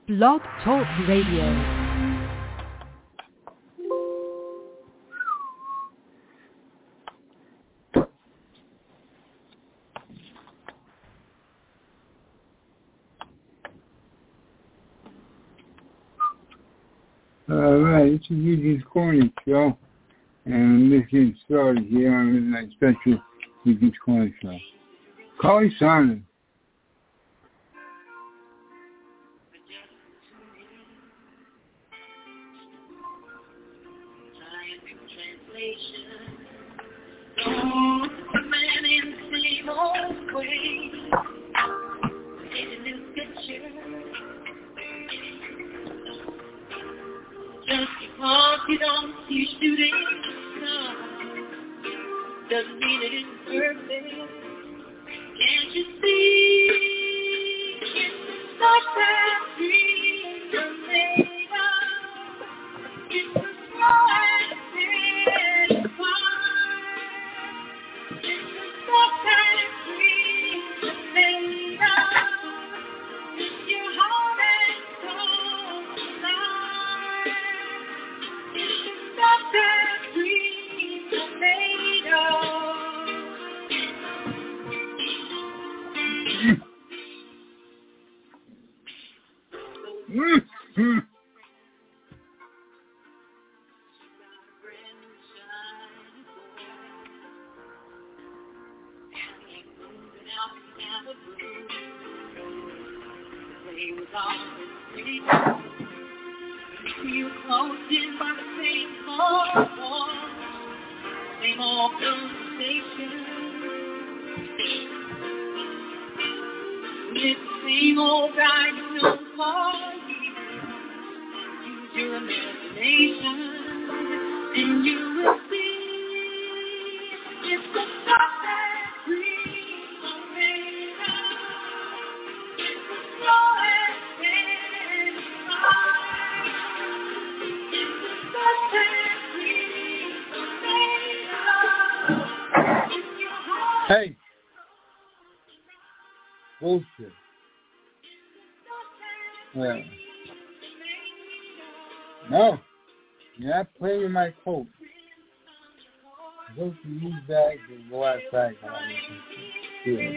Blog Talk Radio. All right, this is Eugene's Corner Show, and this is started here on the Midnight Special Eugene's Corner Show. Carly Simon. Just because you don't see shooting stars doesn't mean it isn't perfect. Can't you see it's the stuff that dreams are made of? It's the slow and steady fire. It's the stuff that dreams are made of. It's your heart and soul tonight. It's the stuff that dreams are made of. You closed in by the same old same old conversation. It's the same old guy you know for years. Use your imagination, and you will see it's the stuff that dreams are made of. It's the slow and steady fire. It's the stuff that dreams are made of. It's your heart. Hey. Bullshit. Yeah. No. You're not playing my quote. Go to use bags and go outside. Yeah.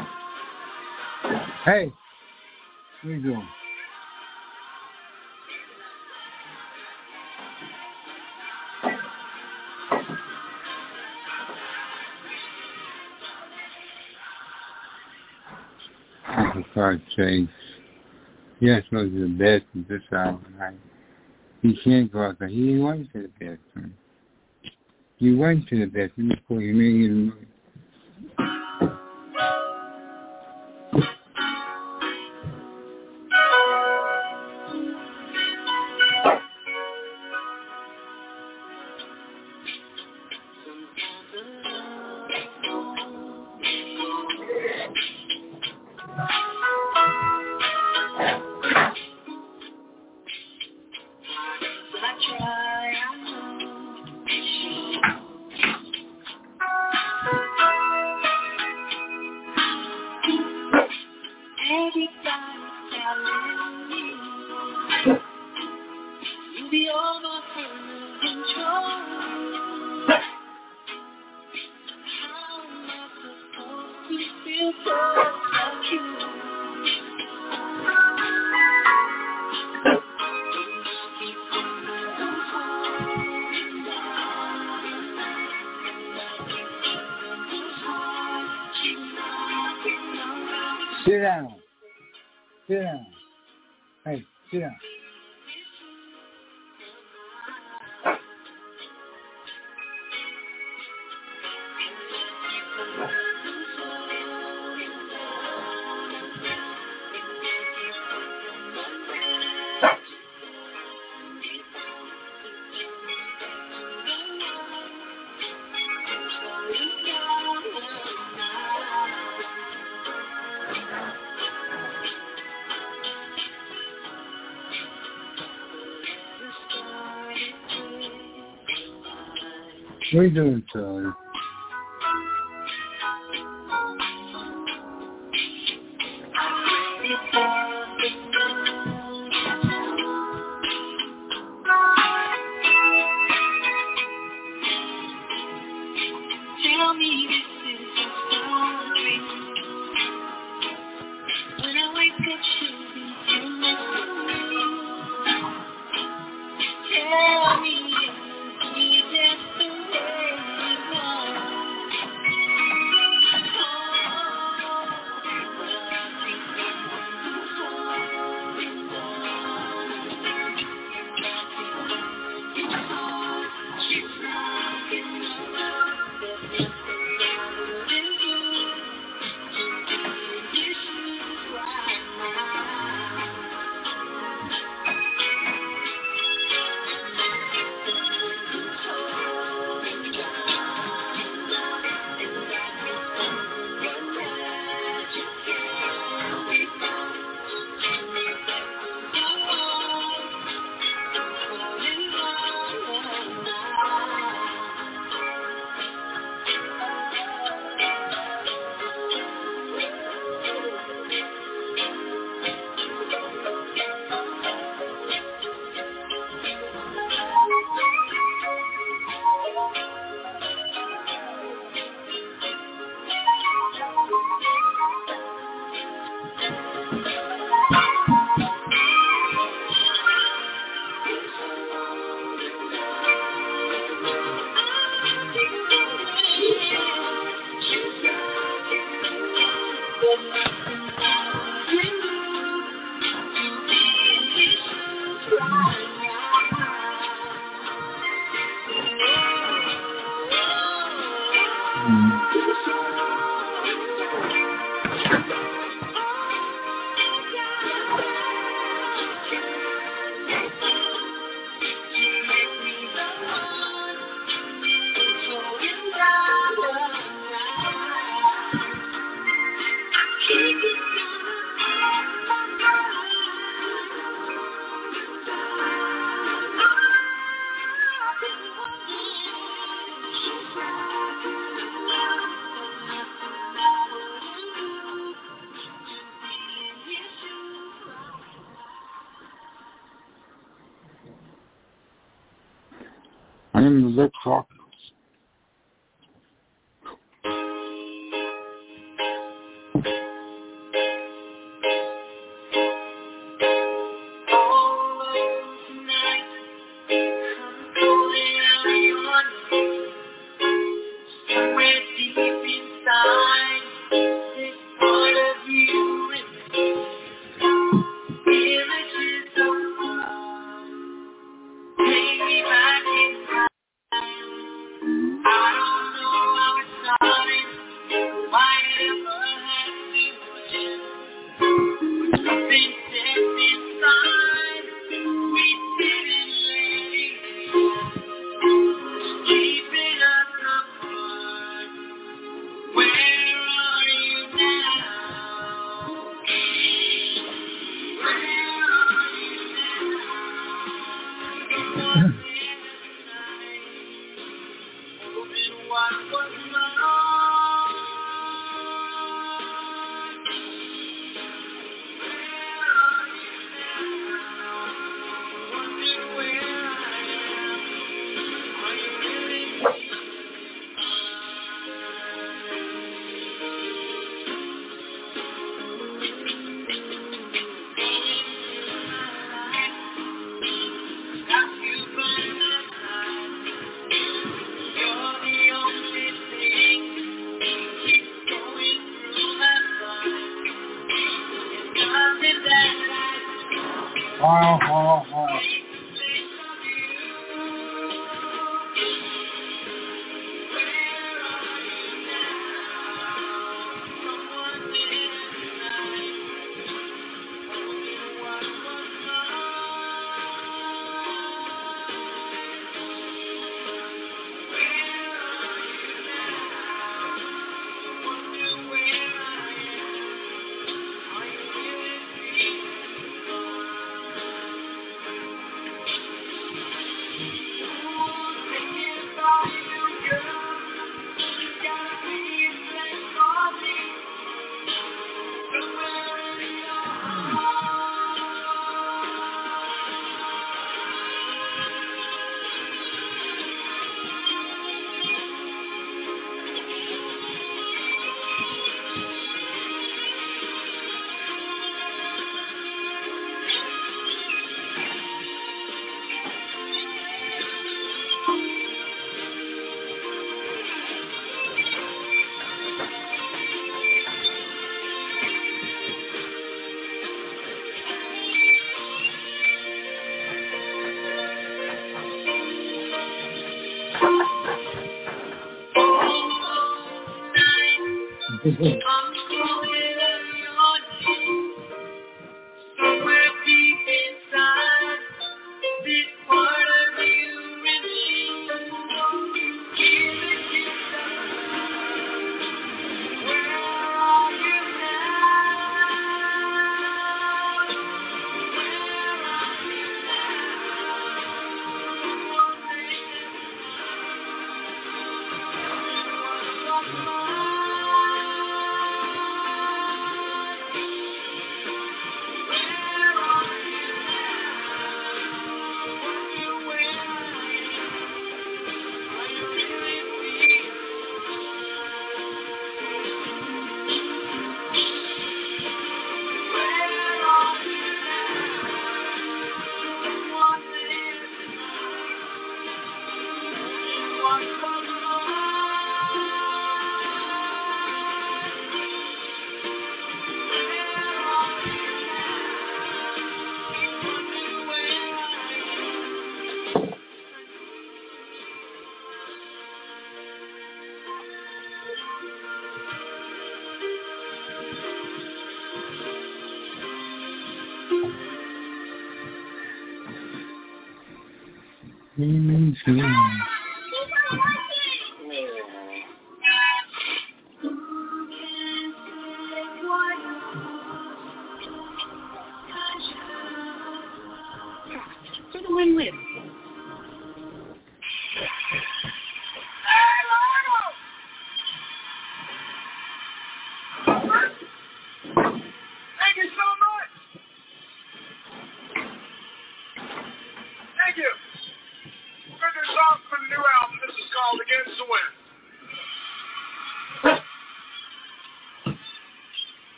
Hey, what are you doing? God's sakes. Yes, go to the bathroom this hour of the night. He can't go out there. He went to the bathroom. He went to the bathroom before he made it move. Sit down. Sit down. Hey, sit down. What are you doing, Charlie? Tell me this is a story. When I wake up, she'll be in the Tell me if we just the way we want. I am the lip talk. Somewhere deep inside, this part of you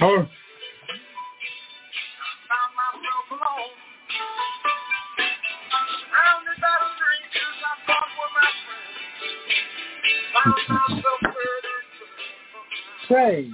Oh. Say.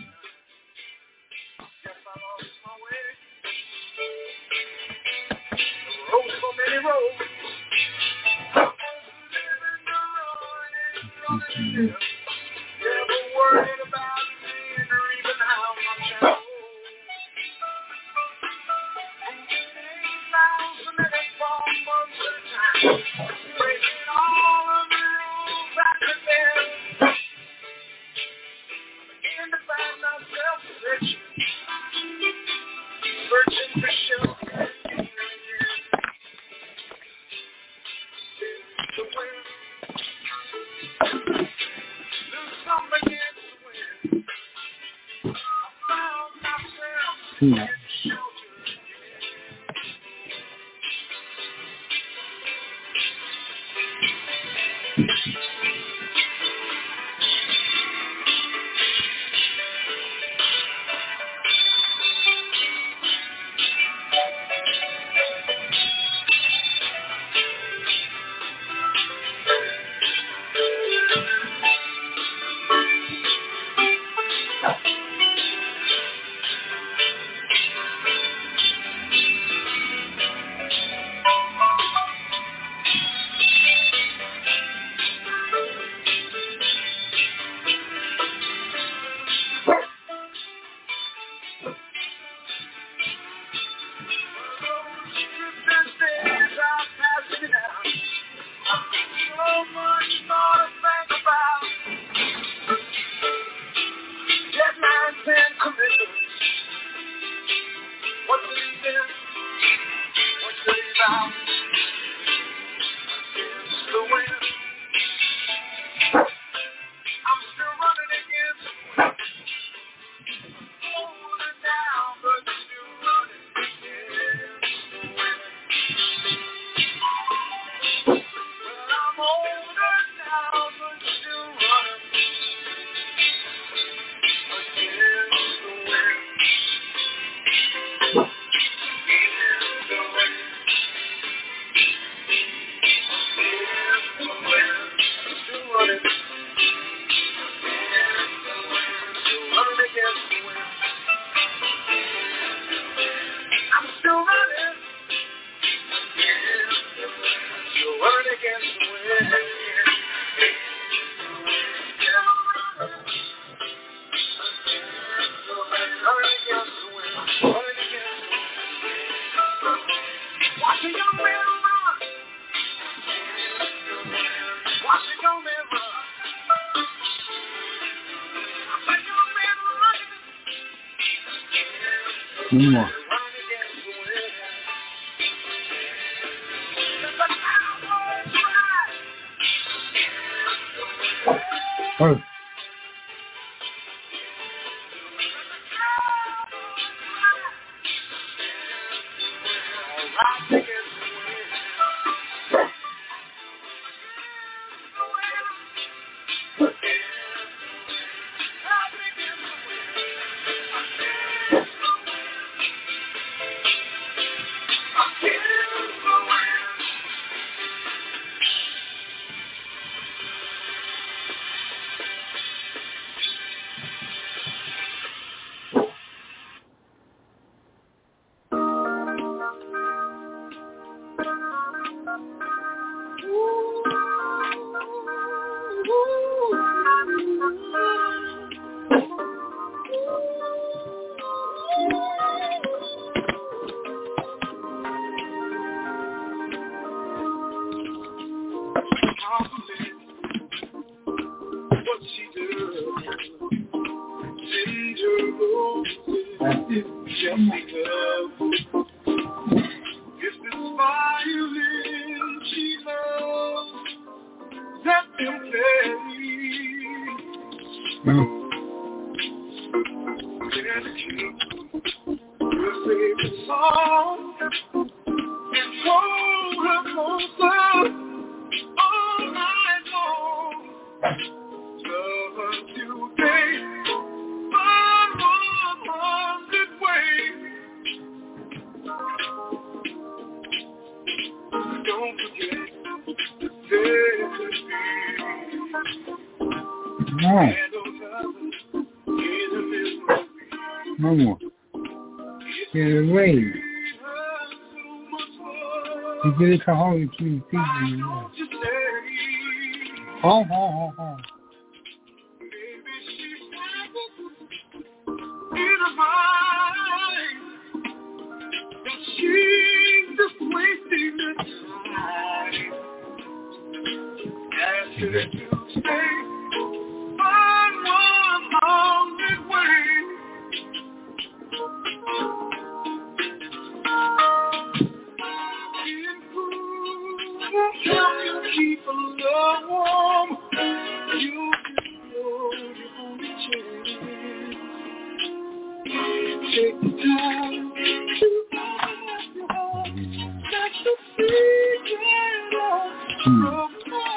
Yeah. One more. Oh. No. No more. Get away. You get it to hold between people. Oh. She's just wasting the time. Ask her to stay on 100 ways. Help you keep a love warm. You can know you're only chance. Take the time to find your heart. That's the secret of romance.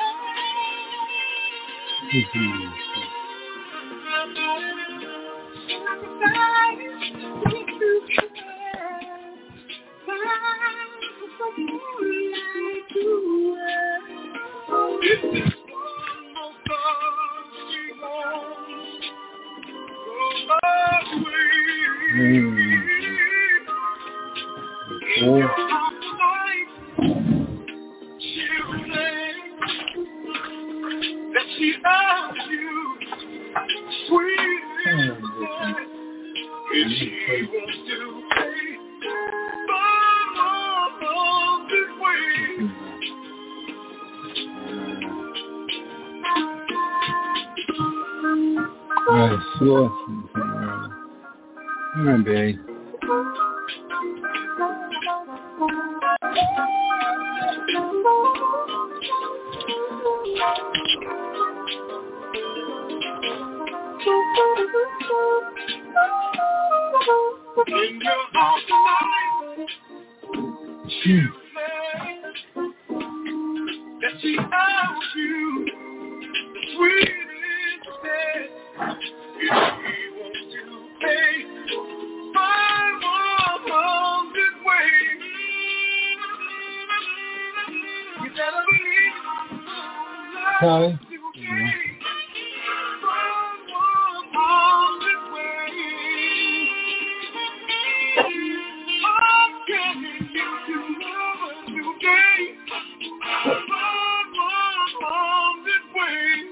That she loves you, sweet, and she wants to pay all this way. That's awesome. Come on, babe. In your heart tonight, she said that she loves you, the sweetest said, if he wants to pay 500 ways. You better believe love today. 500 ways. I'm getting you to love us today. 500 ways.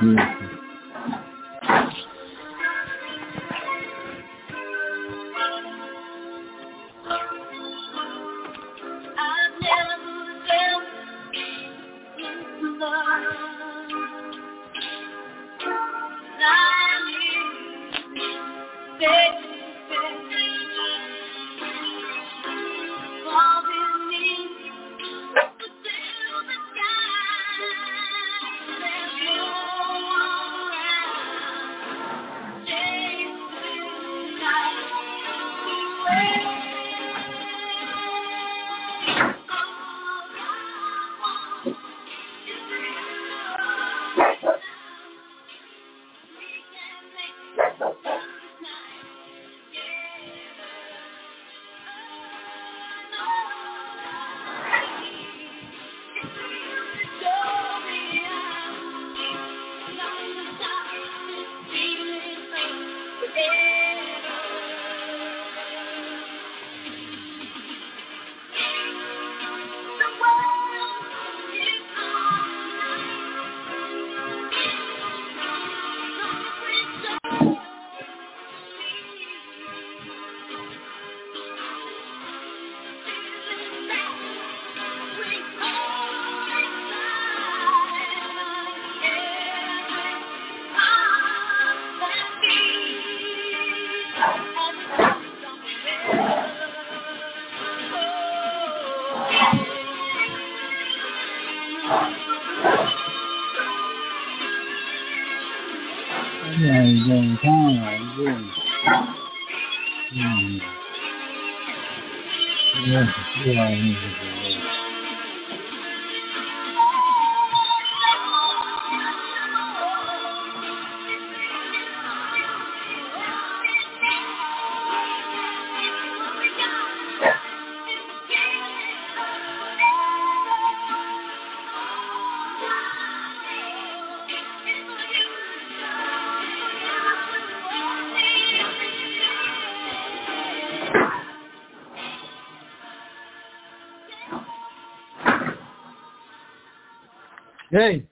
Hey,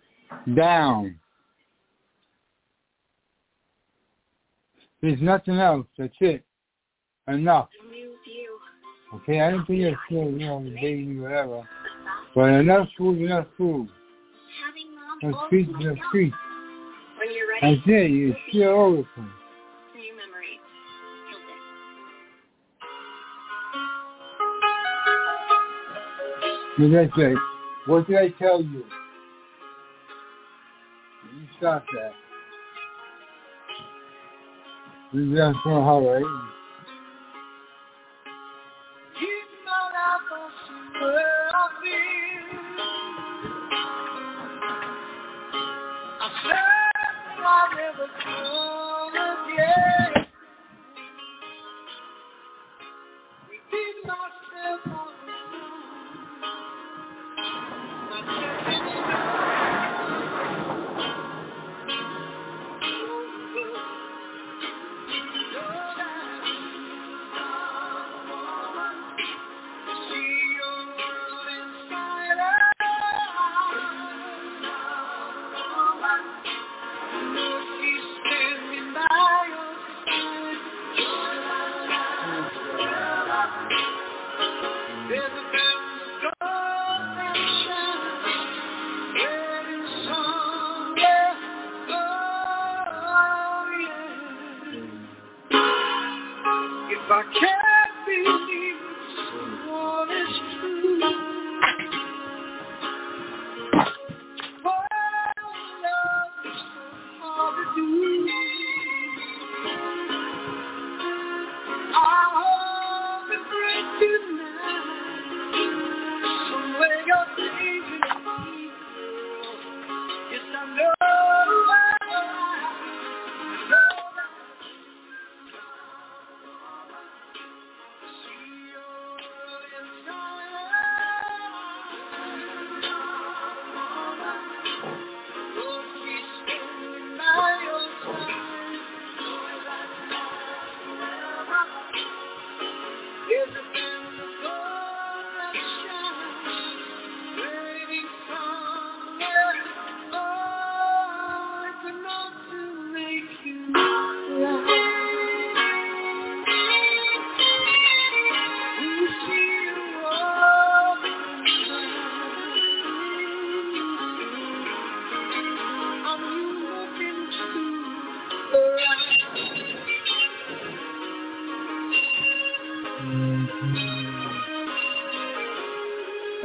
down. There's nothing else. That's it. Enough. Okay, I didn't think you're still, baby, whatever. But enough food, enough food. No streets, no streets. When you're ready. That's it. You still over from. New memory. What did I say? What did I tell you? You stop that. This is just for her, right?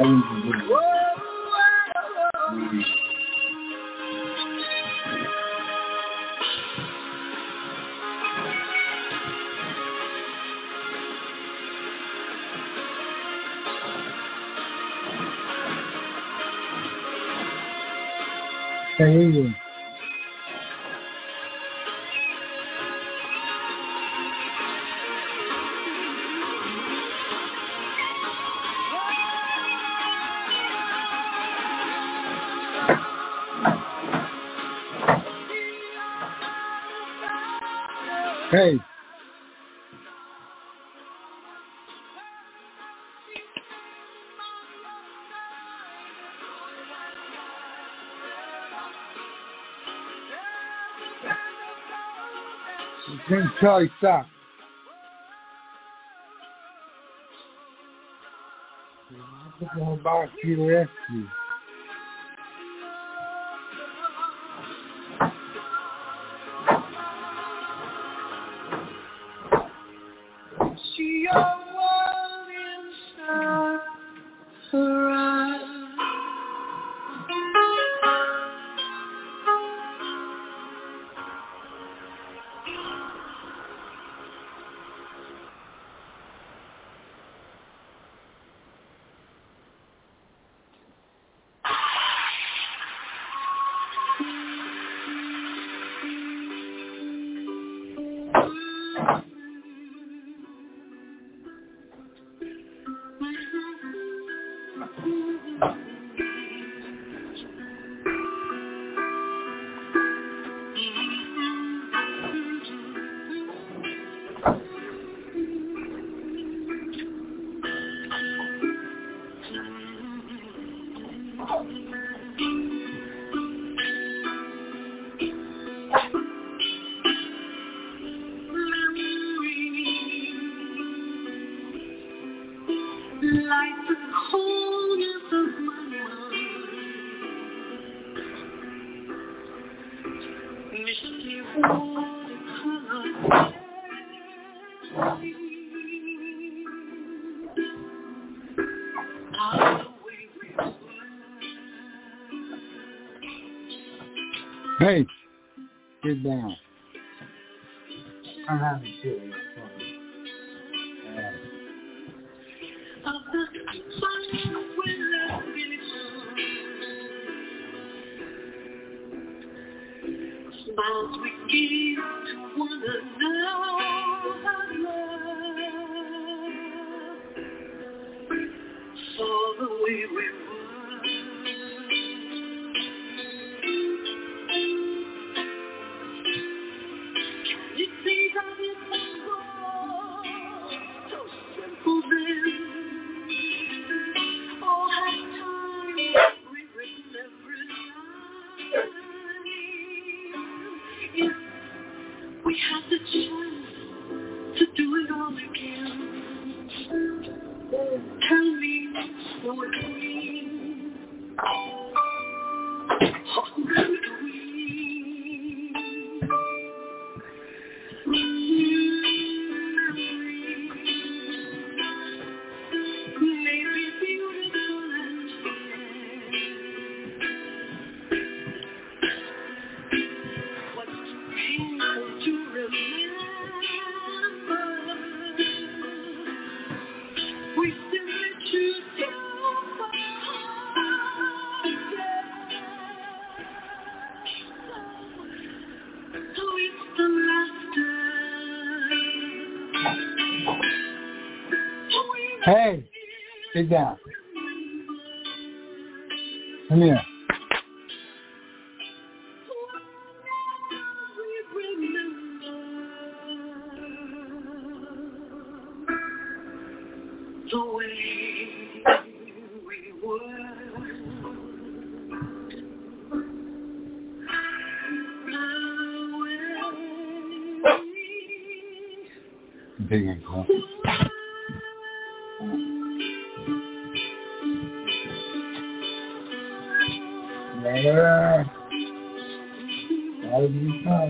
Hey. Hey. Then Charlie, stop. Put the whole box to the rescue. See your world inside her eyes. Like the coldness of my mind, misty watercolor. Hey, get down. I'm having to. Smiles we give to one another for the way we were. Can you see that it was so simple then? All had time, rewritten every line. If we had the chance to do it all again, tell me what would we? What would we? Maybe beautiful and what's painful to remember, we simply choose to so it's the laughter. Hey, sit down. Come here. The way we were. Big and cool. Yeah. That'll be fun.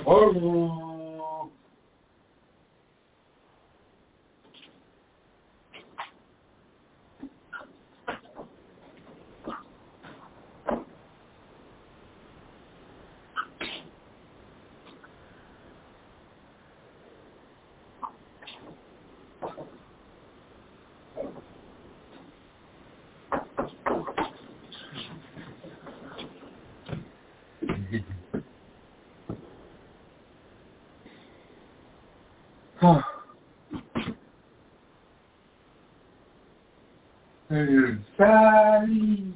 Oh. Sally.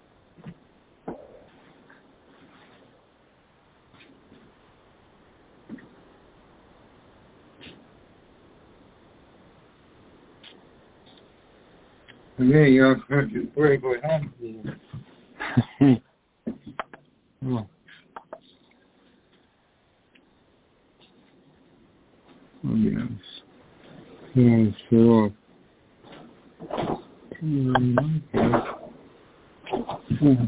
There you go, country break what happened to you. Oh. Oh, yes. Yes, sure. Okay.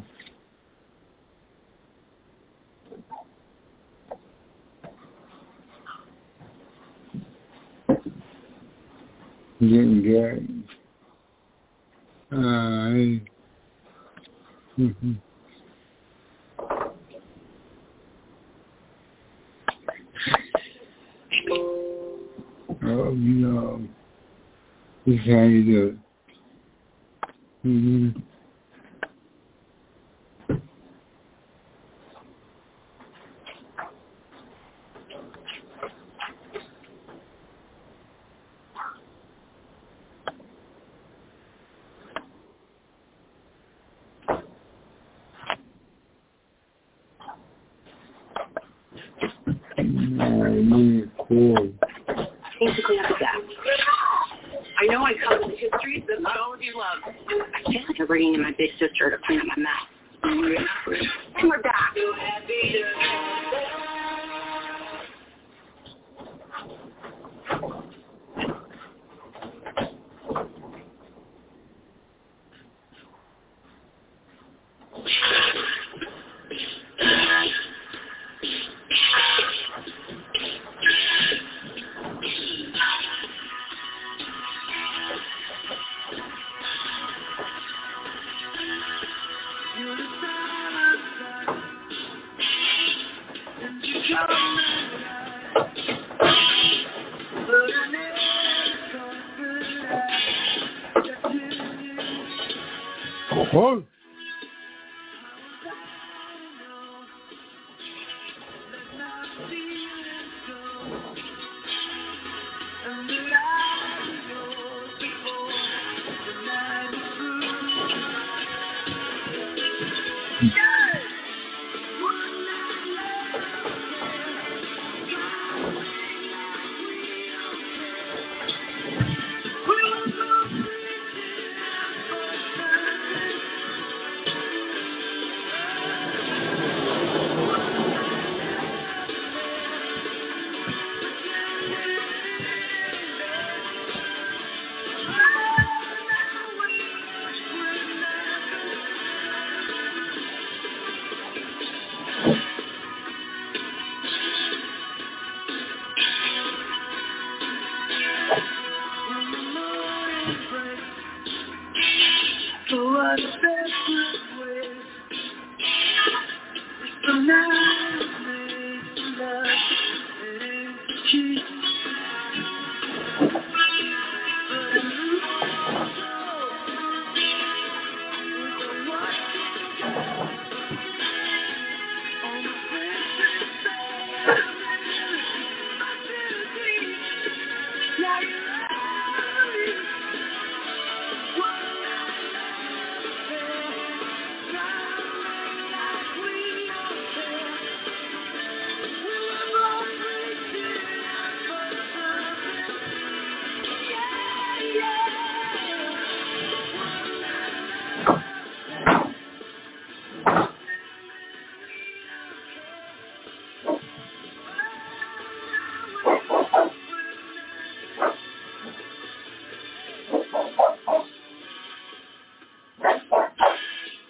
Getting good. Mm-hmm. Oh, no. This is how you do it. Mm-hmm. Cool. Thanks for cleaning up the gap. I know I covered the history, but not all of you love. I feel like I'm bringing in my big sister to clean up my mess. And we're back. Oh.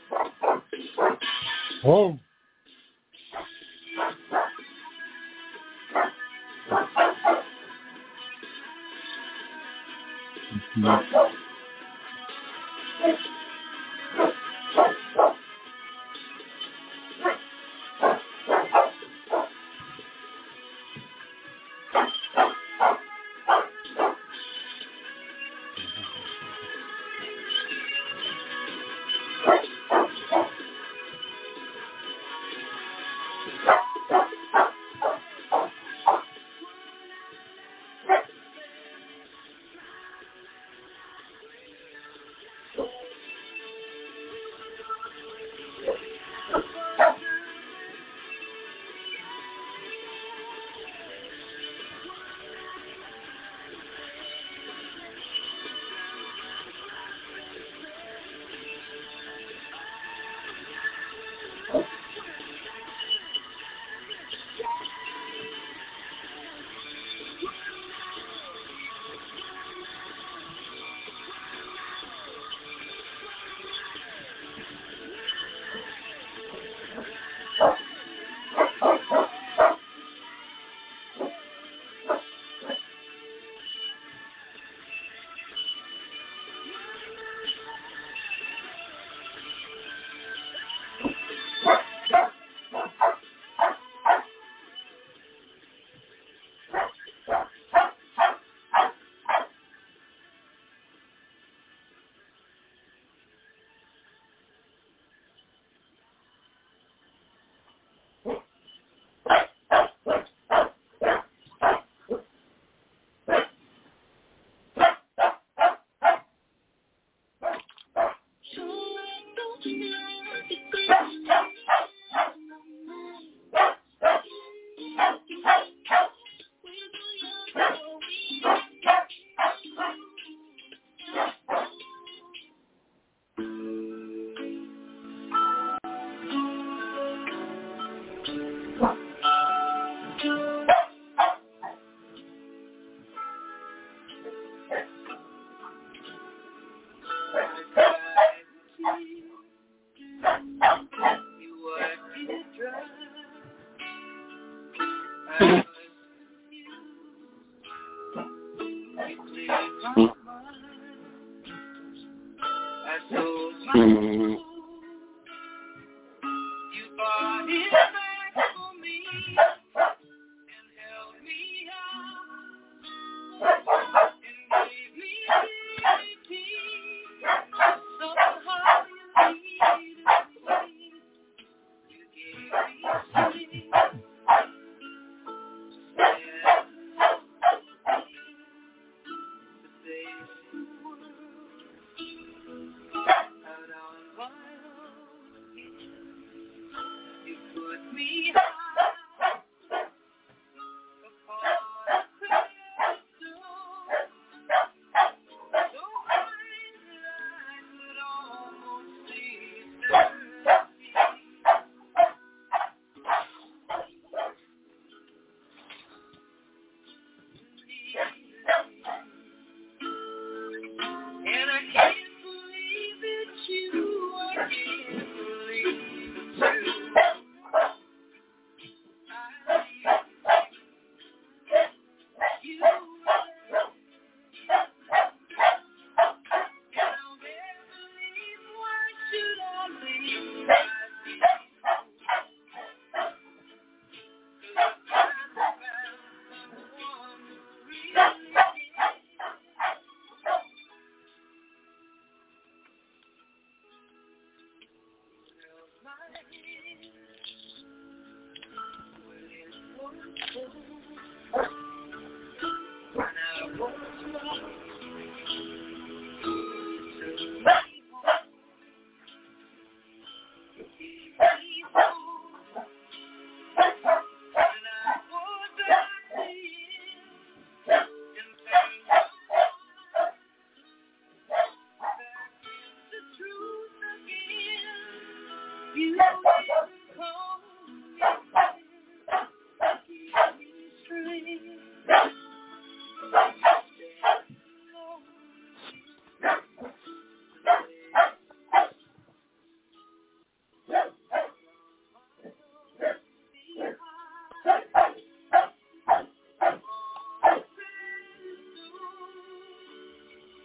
Oh.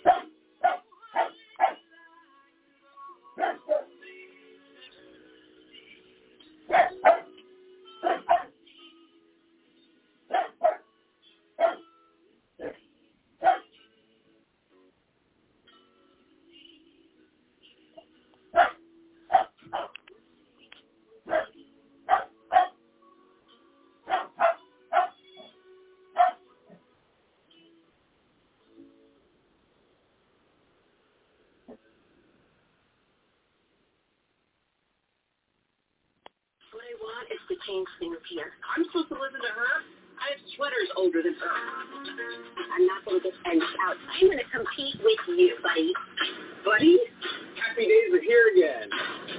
What I want is to change things here. I'm supposed to listen to her? I have sweaters older than her. I'm not going to get end out. I'm going to compete with you, buddy. Buddy? Happy days are here again.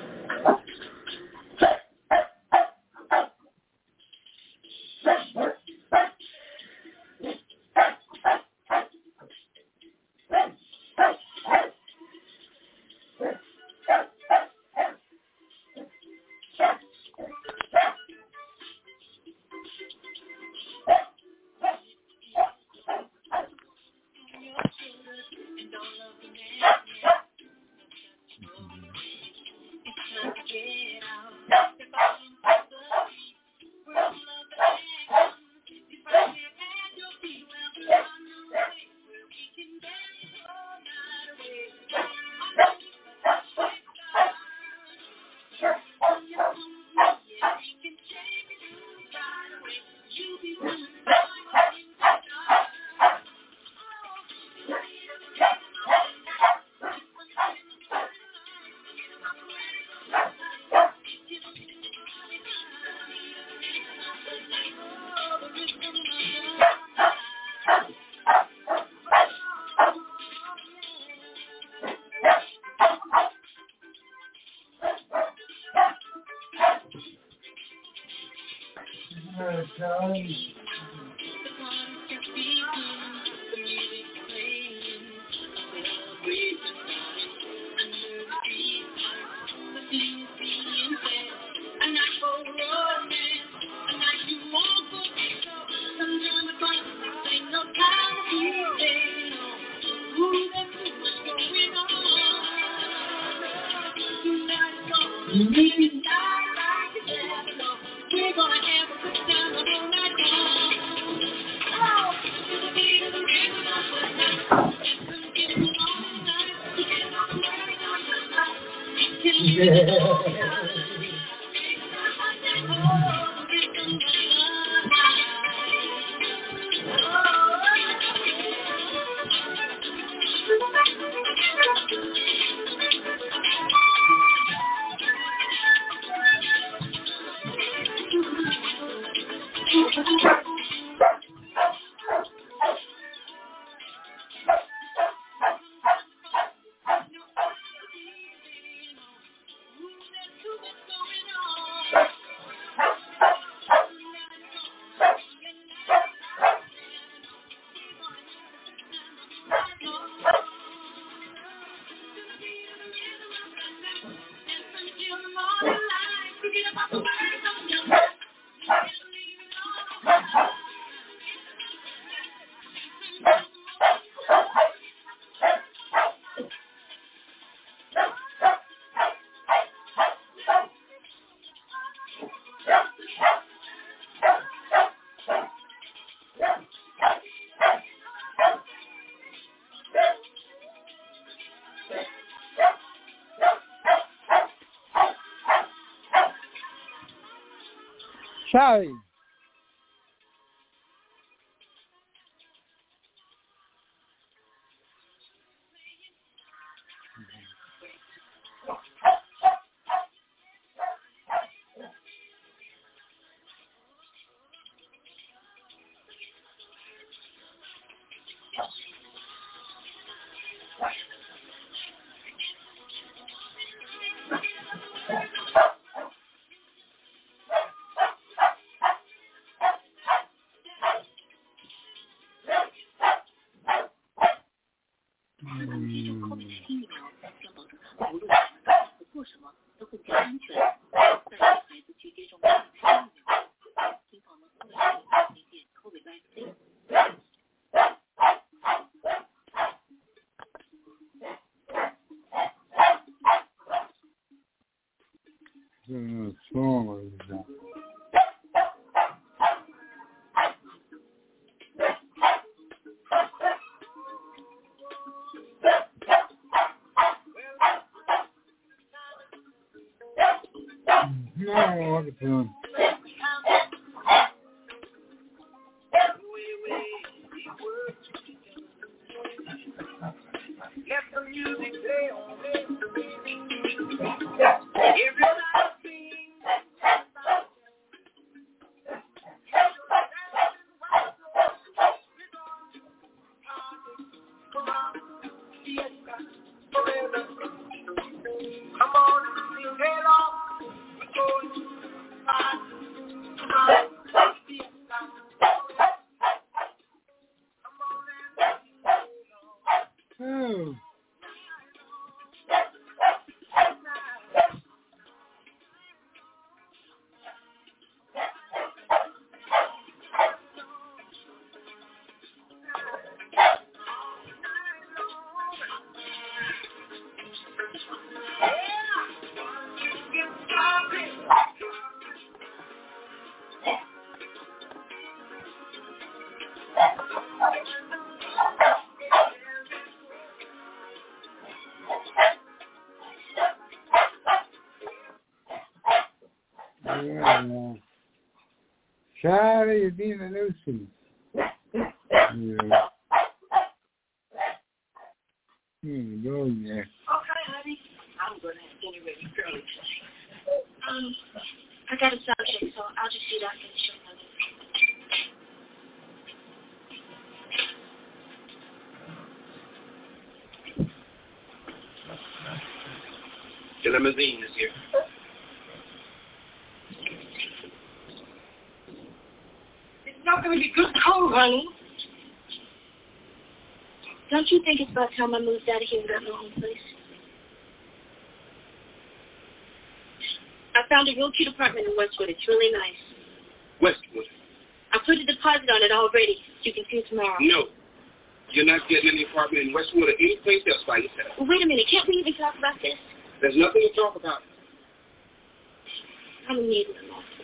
Charlie. a song or something. No, what it's doing. Let the music play on it. Come on and sing along. We're going to Oh. Yeah. Charlie, you're being a nuisance. Yeah. Go in there. Oh, hi, honey. I'm going to have dinner ready early tonight. I got a subject, so I'll just see that and show you. The limousine is here. It's not going to be good cold, honey. Don't you think it's about time I moved out of here and got my own place? I found a real cute apartment in Westwood. It's really nice. Westwood? I put a deposit on it already. You can see it tomorrow. No. You're not getting any apartment in Westwood or any place else by yourself. Well, wait a minute. Can't we even talk about this? There's nothing to talk about. I don't need it.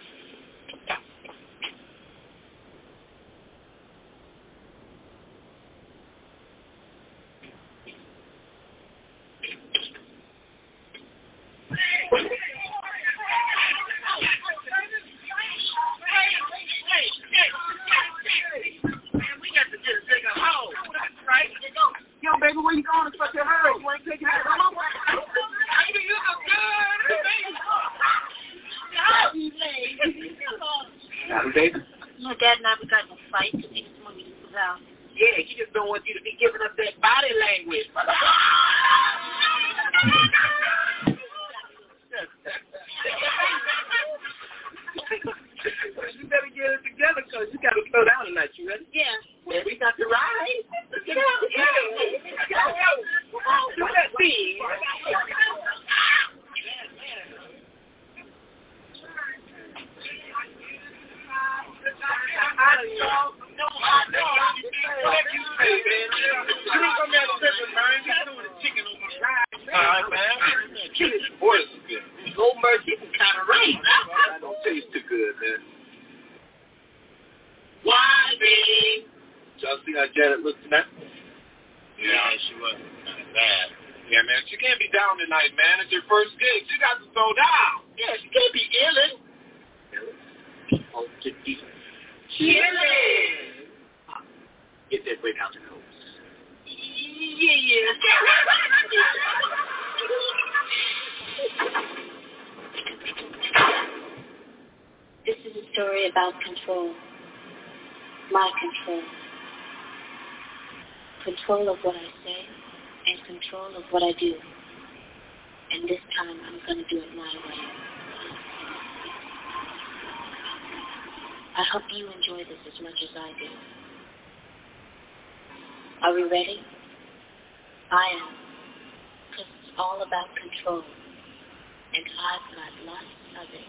Yo, baby, where you going in such a hurry? You ain't taking that home? Baby, you look good, baby. Baby? My dad and I, we got in a fight. He just wanted me to move out. Yeah, he just don't want you to be giving up that body language. You better get it together, because you got to slow down tonight. You ready? Yeah. Yeah, we got to ride. Get out. Do that thing. Alright, man. Boy, this is good. Old mercy is kind of right. That don't taste too good, man. Why, baby? Y'all see how Janet looked tonight? Yeah, she wasn't kind of bad. Yeah, man, she can't be down tonight, man. It's her first gig. She got to slow down. Yeah, she can't be illin'. Oh, get these. Chillin'. Get that break out the nose. Yeah. This is a story about control. My control. Control of what I say and control of what I do. And this time I'm going to do it my way. I hope you enjoy this as much as I do. Are we ready? I am. Because it's all about control. And I've got lots of it.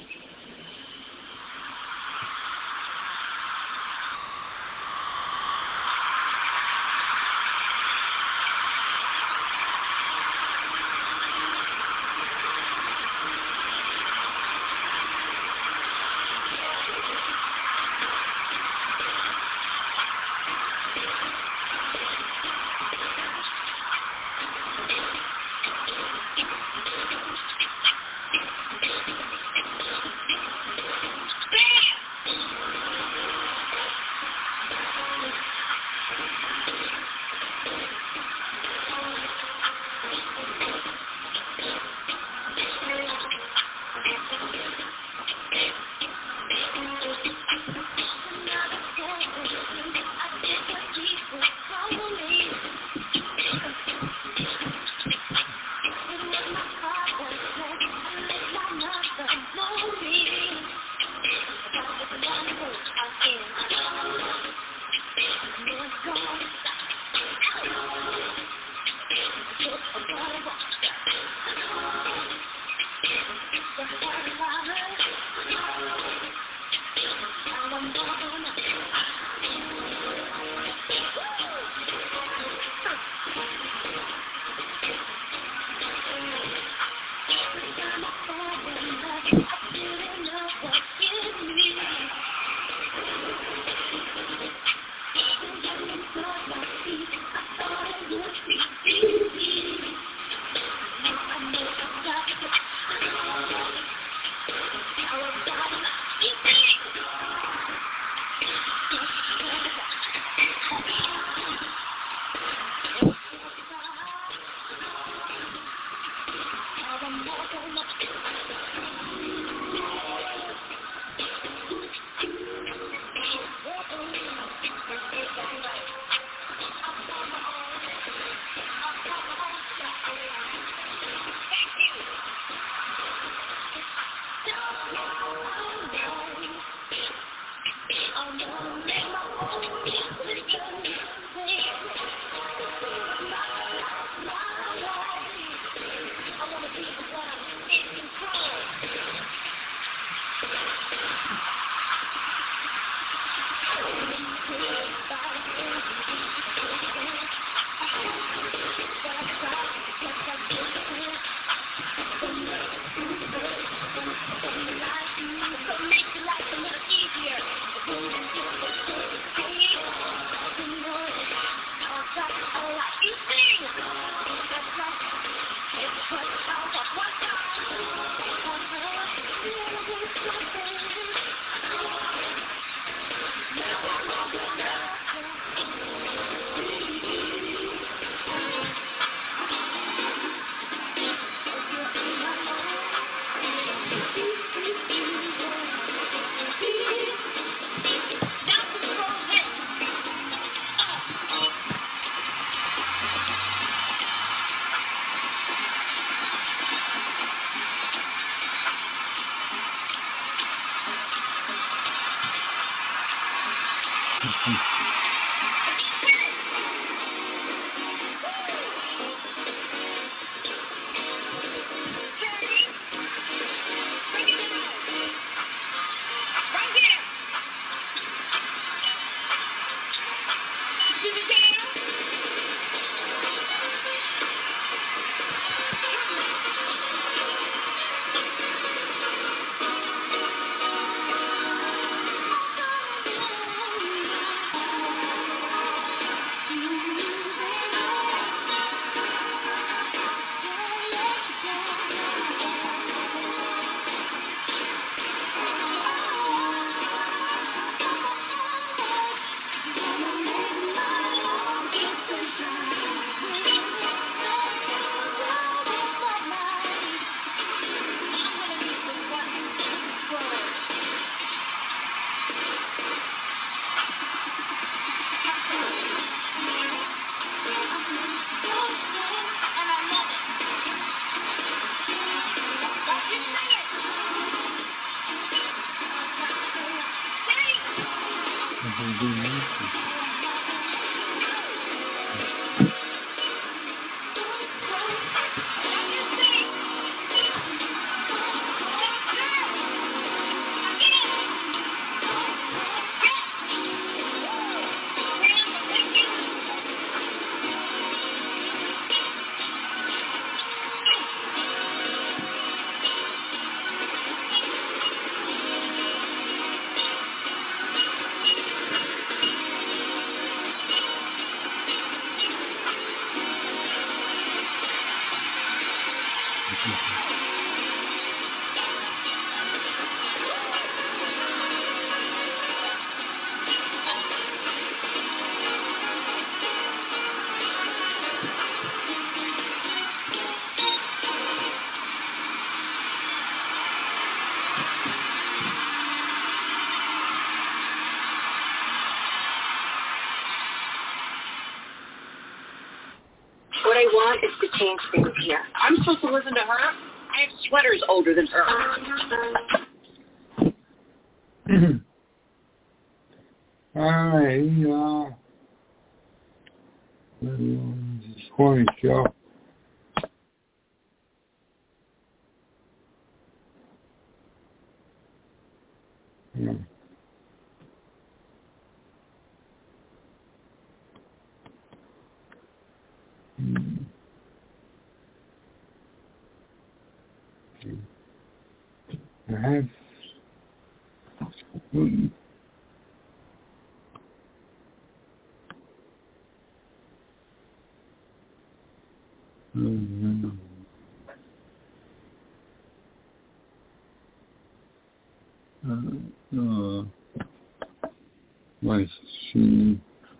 What I want is to change things here. I'm supposed to listen to her? I have sweaters older than her. All right, this corny show. Let's see.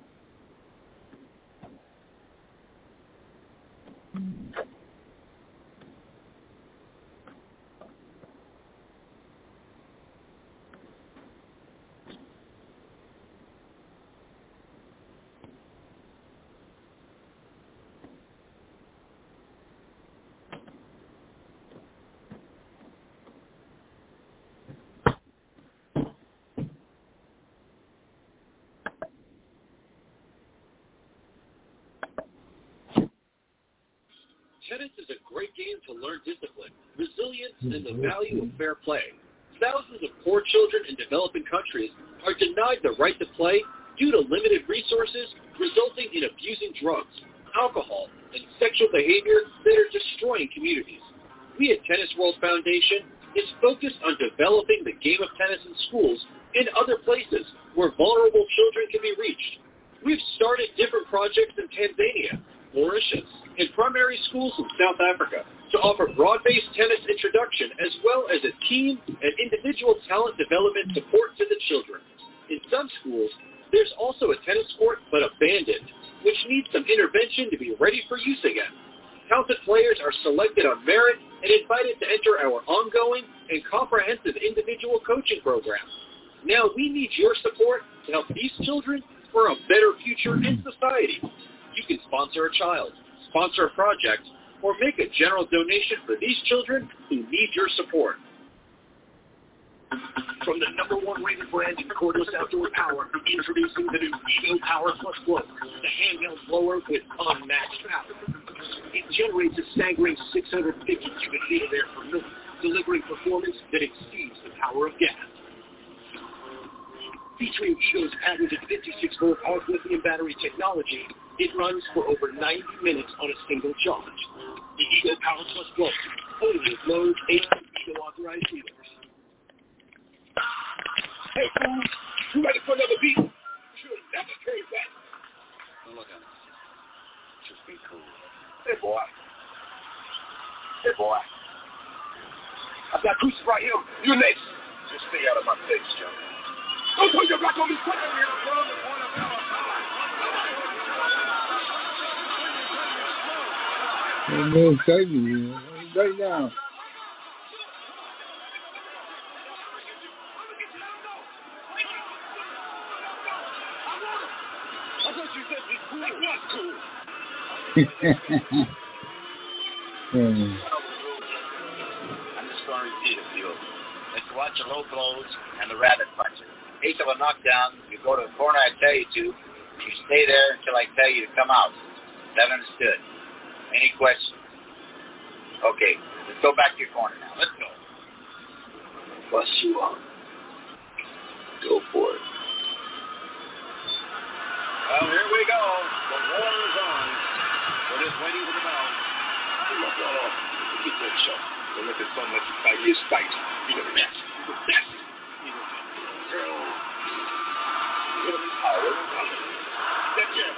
Tennis is a great game to learn discipline, resilience, and the value of fair play. Thousands of poor children in developing countries are denied the right to play due to limited resources, resulting in abusing drugs, alcohol, and sexual behavior that are destroying communities. We at Tennis World Foundation is focused on developing the game of tennis in schools and other places where vulnerable children can be reached. We've started different projects in Tanzania, Mauritius, and primary schools in South Africa to offer broad-based tennis introduction as well as a team and individual talent development support to the children. In some schools, there's also a tennis court but abandoned, which needs some intervention to be ready for use again. Talented players are selected on merit and invited to enter our ongoing and comprehensive individual coaching program. Now we need your support to help these children for a better future in society. You can sponsor a child, sponsor a project, or make a general donation for these children who need your support. From the #1 rated brand in cordless outdoor power, introducing the new Ego Power Plus Blower, the handheld blower with unmatched power. It generates a staggering 650 cubic feet of air per minute, delivering performance that exceeds the power of gas. Featuring Ego's patented 56-volt arc lithium battery technology, it runs for over 90 minutes on a single charge. The Ego Power Plus Blower, only at Lowe's 8 Ego authorized dealers. Hey, fool, you ready for another beat? Should never turn back. Don't look at me. Just be cool. Hey, boy. Hey, boy. I've got Crucius right here. You next. Just stay out of my face, Joe. Don't put your back on me. Quick. I'm excited right now. I thought you said be cool. It was cool. I'm just going to repeat a few. Let's watch the low blows and the rabbit punches. In case of a knockdown, you go to the corner I tell you to, and you stay there until I tell you to come out. Is that understood? Any questions? Okay, let's go back to your corner now. Let's go. Bust you up. Go for it. Well, here we go. The war is on. We're just waiting for the bell. Look at that show. Don't let the son let you fight his fight. You're the best. You're the best. Girl. You're the power. That jam.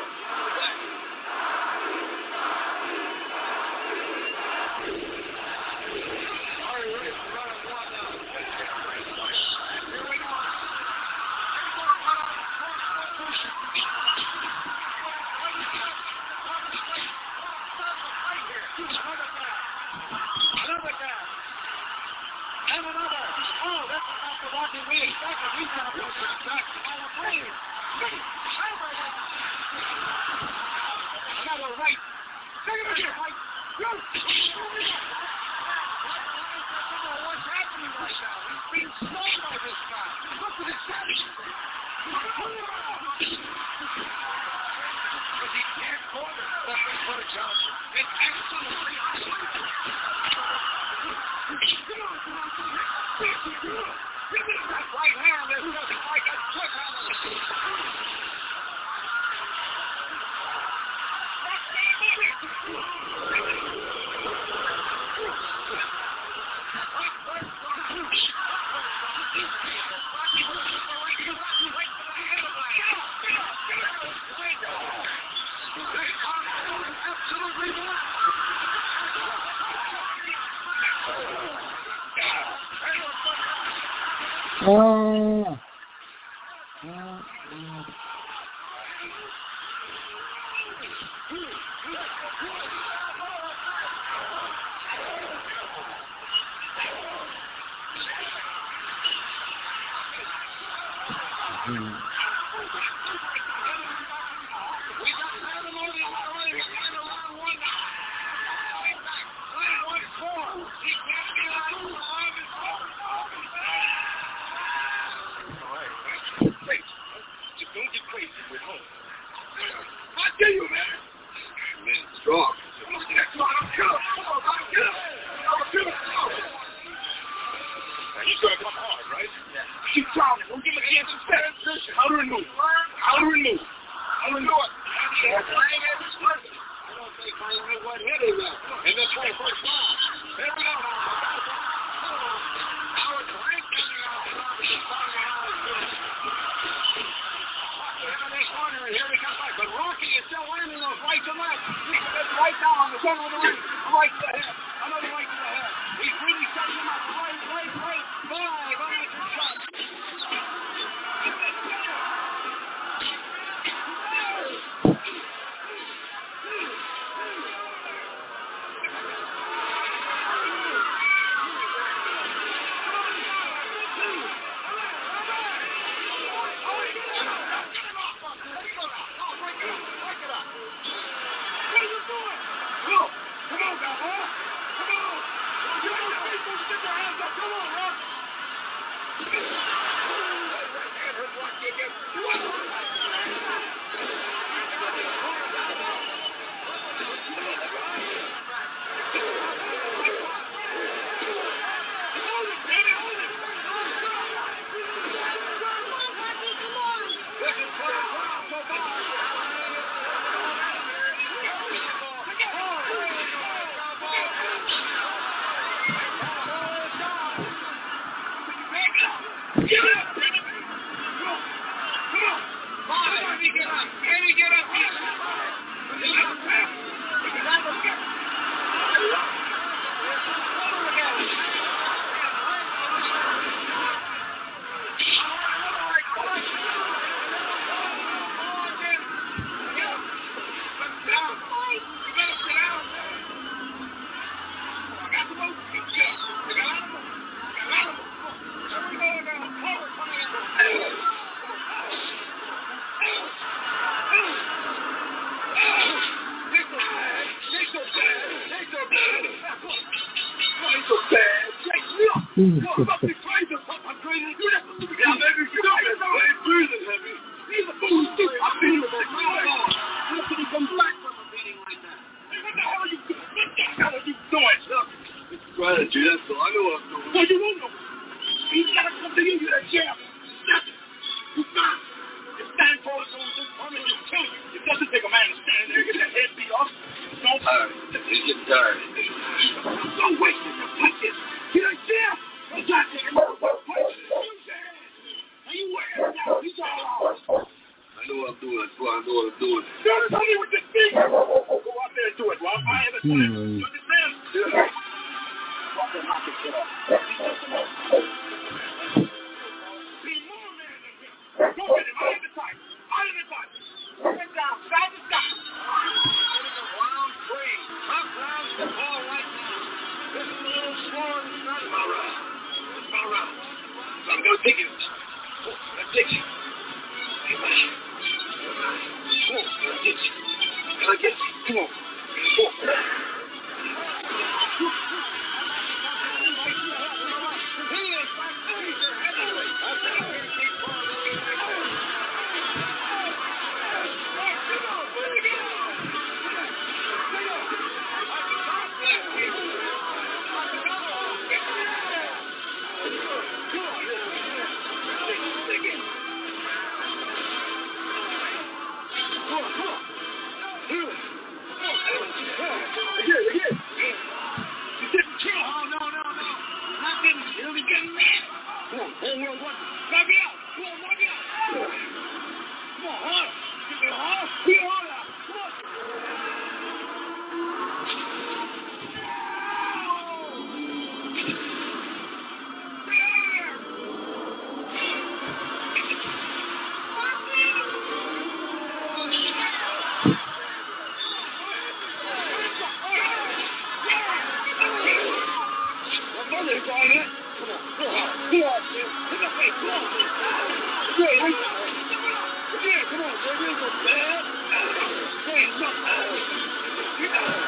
Get off, man. Get off, hey, come on. Hey, come on, baby. It's a bad. Hey, no. Get out.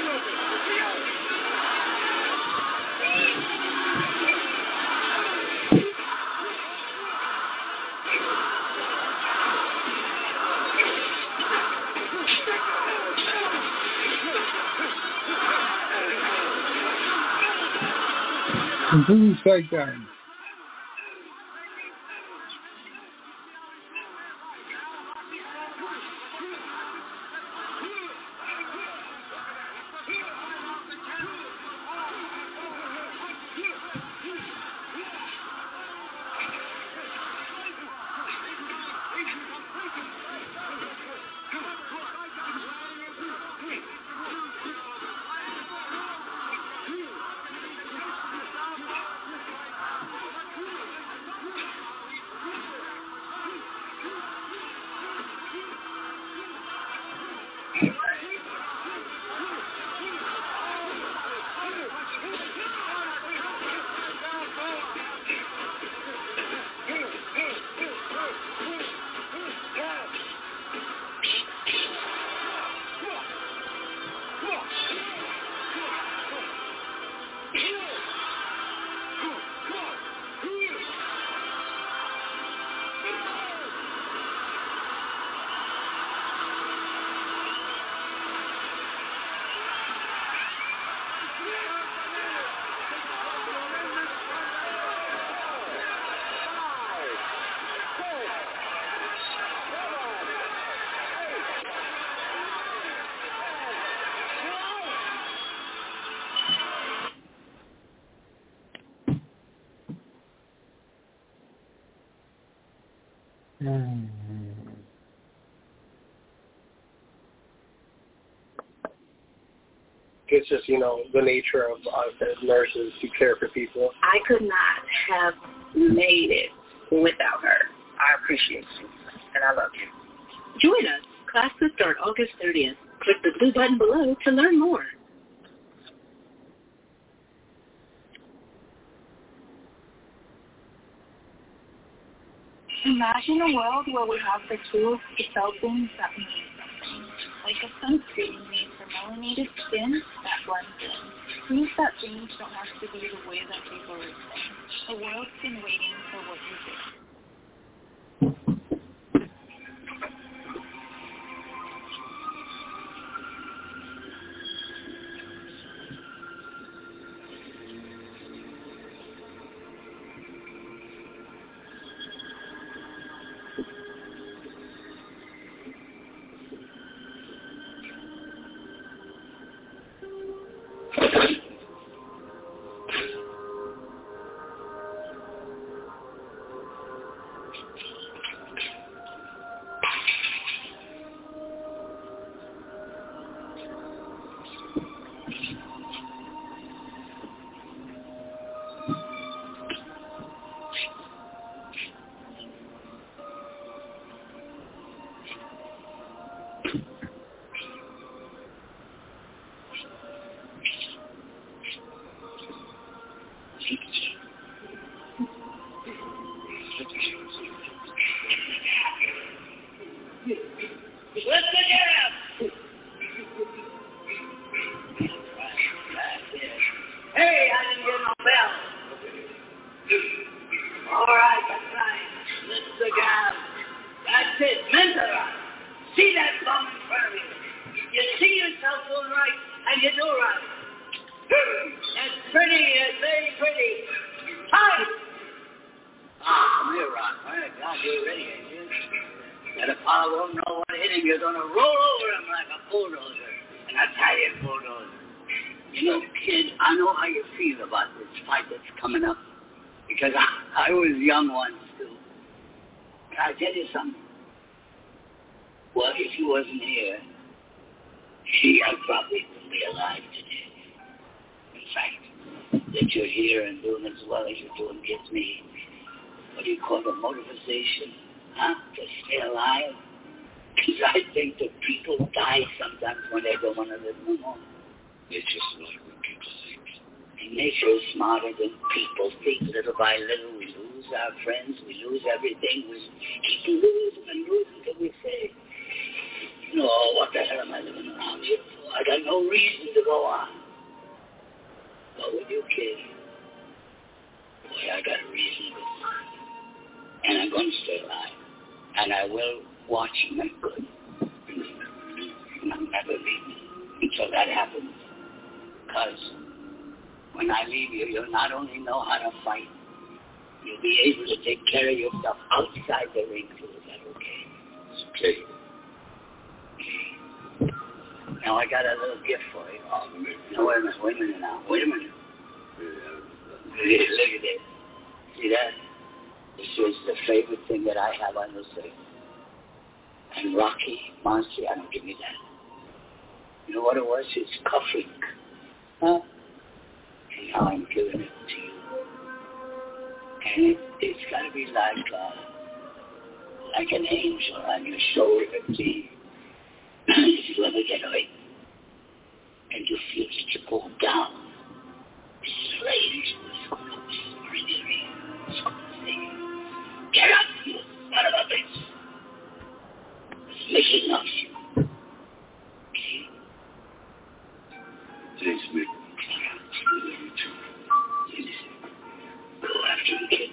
Complete breakdown. It's just, the nature of us as nurses to care for people. I could not have made it without her. I appreciate you, and I love you. Join us. Class will start August 30th. Click the blue button below to learn more. Imagine a world where we have the tools to sell things that mean something, like a sunscreen made for melanated skin that blends in. Prove that things don't have to be the way that people are saying. The world's been waiting for what you do. Nature is smarter than people think. Little by little, we lose our friends, we lose everything. We keep losing and losing till we say, no, what the hell am I living around here for? I got no reason to go on. But with you, kid, boy, I got a reason to go on. And I'm going to stay alive. And I will watch you make good. And I'll never leave until that happens. Because when I leave you, you'll not only know how to fight, you'll be able to take care of yourself outside the ring too. Is that okay? It's okay. Now I got a little gift for you. No, wait a minute now. Wait a minute. Look at this. See that? This is the favorite thing that I have on this thing. And Rocky, Marciano, give me that. You know what it was? It's cuffing. Huh? And now I'm giving it to you. And it's got to be like an angel on your shoulder. See? If you ever get hurt and you feel that you go down, slaves will come get up, you son of a bitch. It's making up you. Okay? Thanks, Mick. You too. Go after the kid.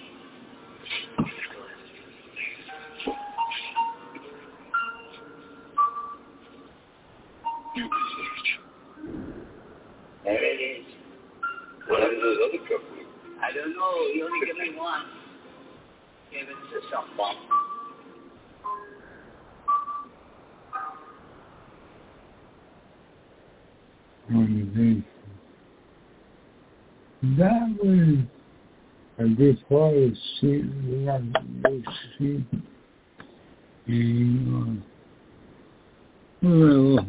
There it is. What happened to those other couple? I don't know. You only give me one. Give it to some bum. That was a good part of seeing that see. Well,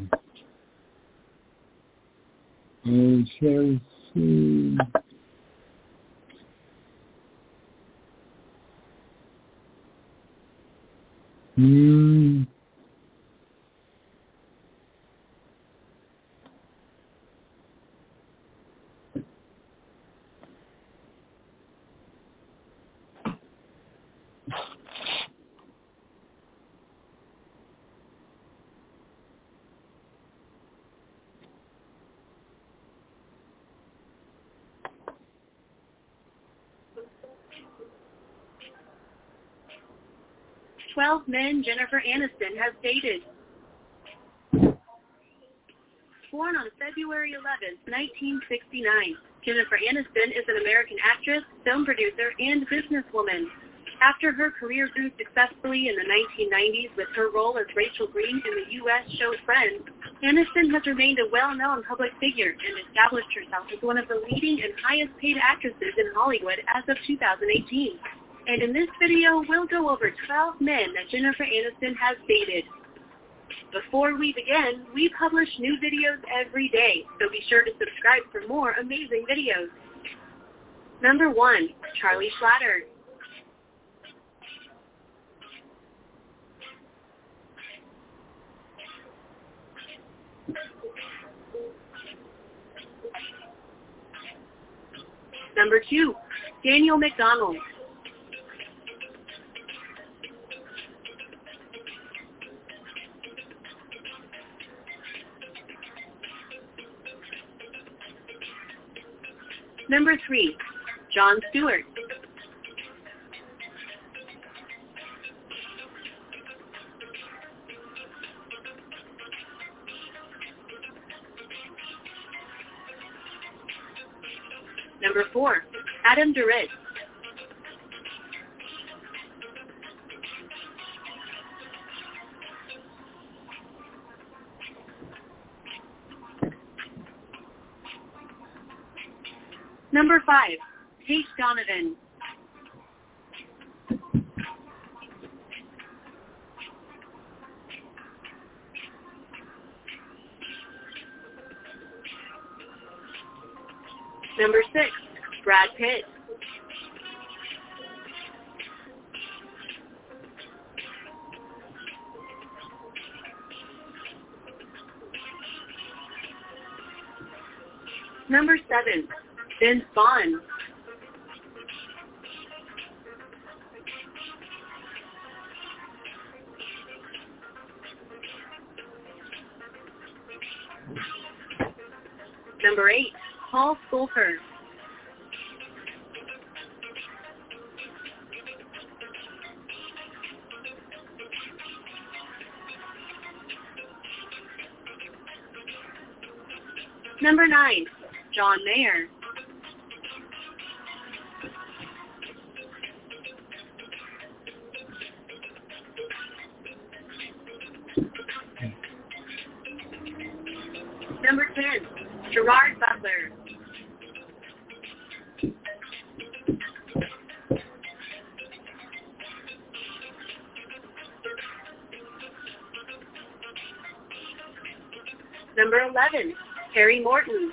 I shall see. "12 men Jennifer Aniston has dated." Born on February 11, 1969, Jennifer Aniston is an American actress, film producer, and businesswoman. After her career grew successfully in the 1990s with her role as Rachel Green in the U.S. show Friends, Aniston has remained a well-known public figure and established herself as one of the leading and highest-paid actresses in Hollywood as of 2018. And in this video, we'll go over 12 men that Jennifer Aniston has dated. Before we begin, we publish new videos every day, so be sure to subscribe for more amazing videos. Number 1, Charlie Schlatter. Number 2, Daniel McDonald. Number 3, Jon Stewart. Number 4, Adam Duritz. Number 5, Tate Donovan. Number 6, Brad Pitt. Number 7, Vince Vaughn. Number 8, Paul Skolker. Number 9, John Mayer. Number 10, Gerard Butler. Number 11, Harry Morton.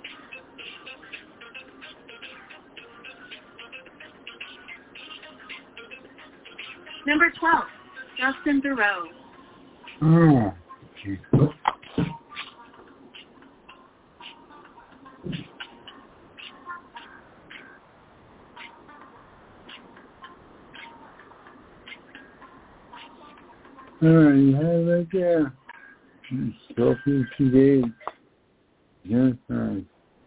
Number 12, Justin Theroux. Oh. You have it right there. Sophie today. Yes, right.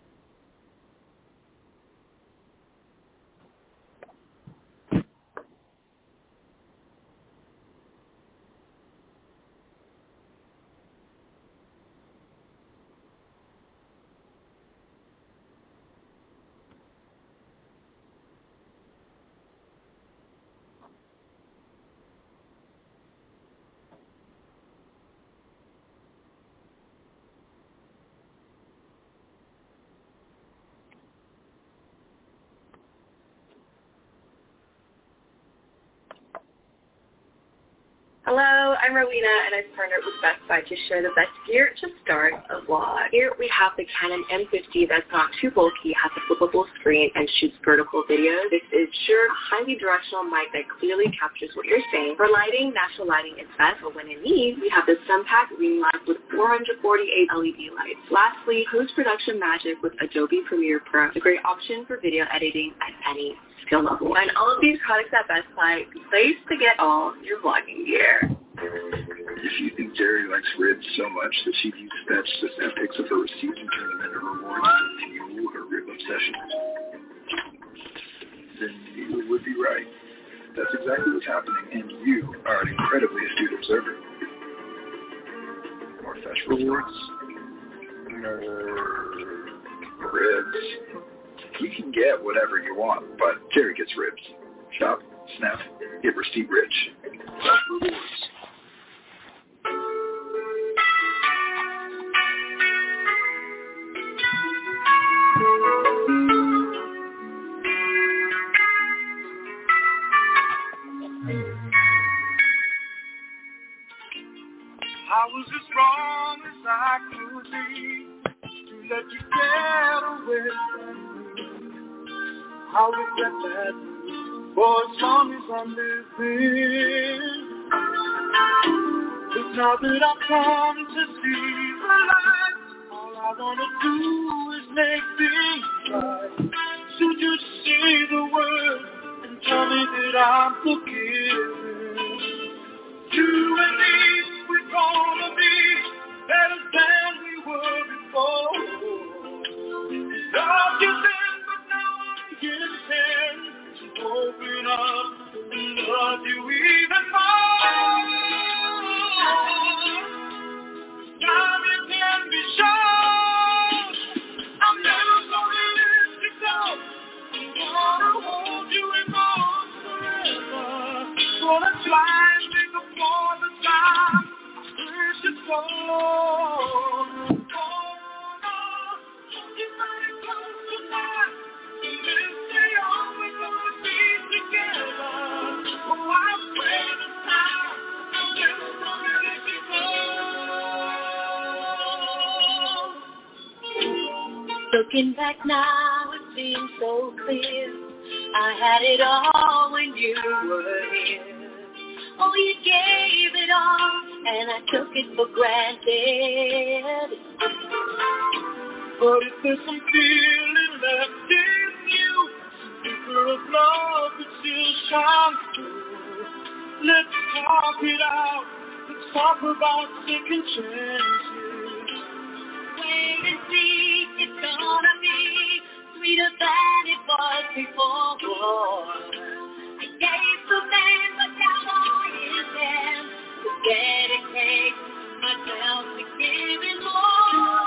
Hello, I'm Rowena, and I've partnered with Best Buy to share the best gear to start a vlog. Here we have the Canon M50 that's not too bulky, has a flippable screen, and shoots vertical video. This is Shure, a highly directional mic that clearly captures what you're saying. For lighting, natural lighting is best, but when in need, we have the Sunpack Ring Light with 448 LED lights. Lastly, post-production magic with Adobe Premiere Pro, a great option for video editing at any skill level. Find all of these products at Best Buy, the place to get all your vlogging gear. If you think Jerry likes ribs so much that she'd use Fetch to snap pics of her receipts and turn them into rewards to fuel her rib obsession, then you would be right. That's exactly what's happening, and you are an incredibly astute observer. More Fetch rewards? Ribs. You can get whatever you want, but Jerry gets ribs. Shop, snap, get receipt rich. Rewards. I was as wrong as I could be to let you get away from me. I'll regret that for as long as I'm living. But now that I've come to see the light, all I want to do is make things right. So just say the word and tell me that I'm forgiven. You and me, we're gonna be better than we were before. Love you then, but now I'm getting to open up and love you even more. Time you can be sure I'm never gonna let you go. I'm gonna hold you in my arms forever. Gonna try and make up for the time I hurt you so. Oh no, don't get very close tonight. Let's stay on, we're gonna be together. Oh, I swear this time I'm never gonna let you go. Looking back now, it seems so clear. I had it all when you were here. Oh, you gave it all, and I took it for granted. But if there's some feeling left in you. Flicker of love that still shines through. Let's talk it out. Let's talk about second chances. Wait and see, it's gonna be sweeter than it was before. I gave the man, but now I is there. Forget it takes myself to give it more.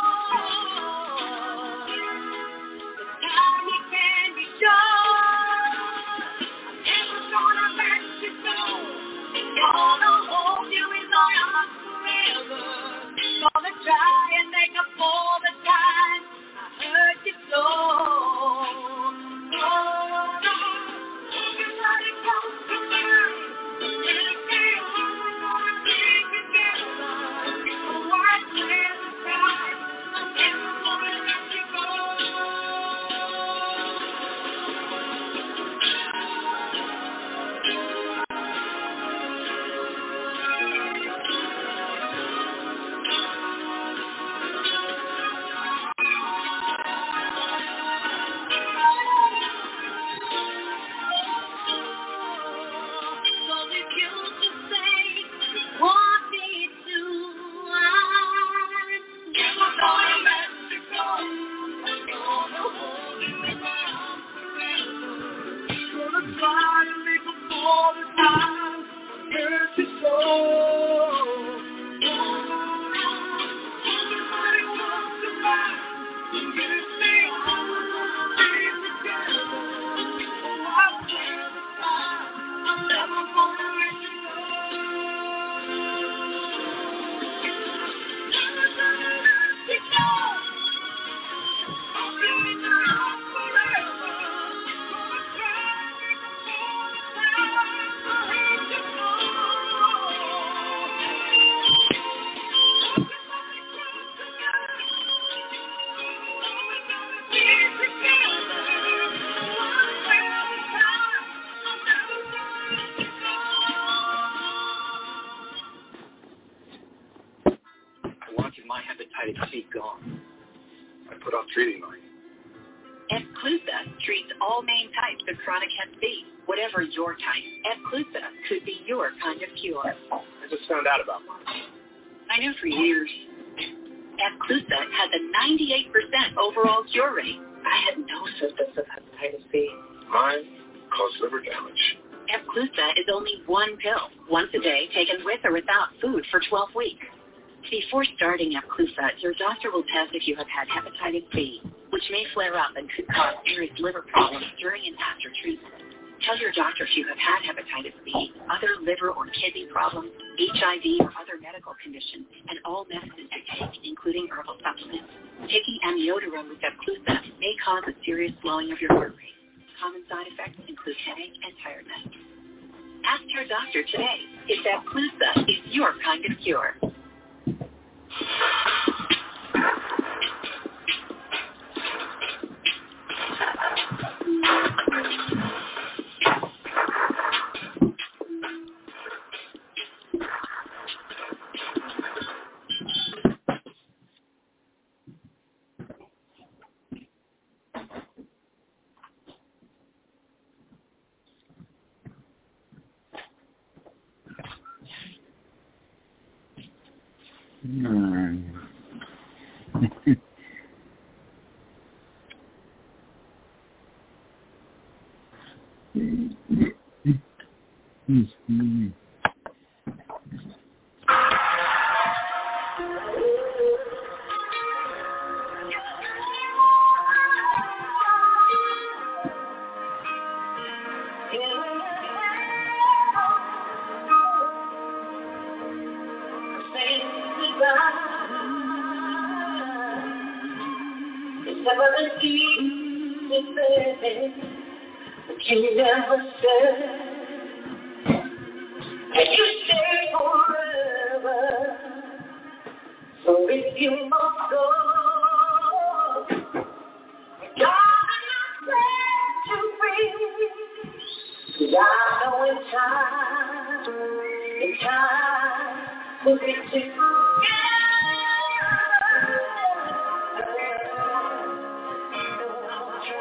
But now we can be sure I'm never gonna let you go. I'm gonna hold you in my arms forever. Gonna try and make up for the time I hurt you so. Everybody comes to mind. Let's stay on, we're gonna stick together. Oh, I swear to God, I'm never gonna let you go. Epclusa treats all main types of chronic Hep C. Whatever your type, Epclusa could be your kind of cure. I just found out about mine. I knew for years. Epclusa has a 98% overall cure rate. I had no symptoms of hepatitis C. Mine caused liver damage. Epclusa is only one pill, once a day, taken with or without food for 12 weeks. Before starting Epclusa, your doctor will test if you have had hepatitis C, which may flare up and could cause serious liver problems during and after treatment. Tell your doctor if you have had hepatitis B, other liver or kidney problems, HIV or other medical conditions, and all medicines you take, including herbal supplements. Taking amiodarone with Epclusa may cause a serious slowing of your heart rate. Common side effects include headache and tiredness. Ask your doctor today if Epclusa is your kind of cure. You never said that you stay forever. So if you must go, darling, I set you free. 'Cause I know in time will be together.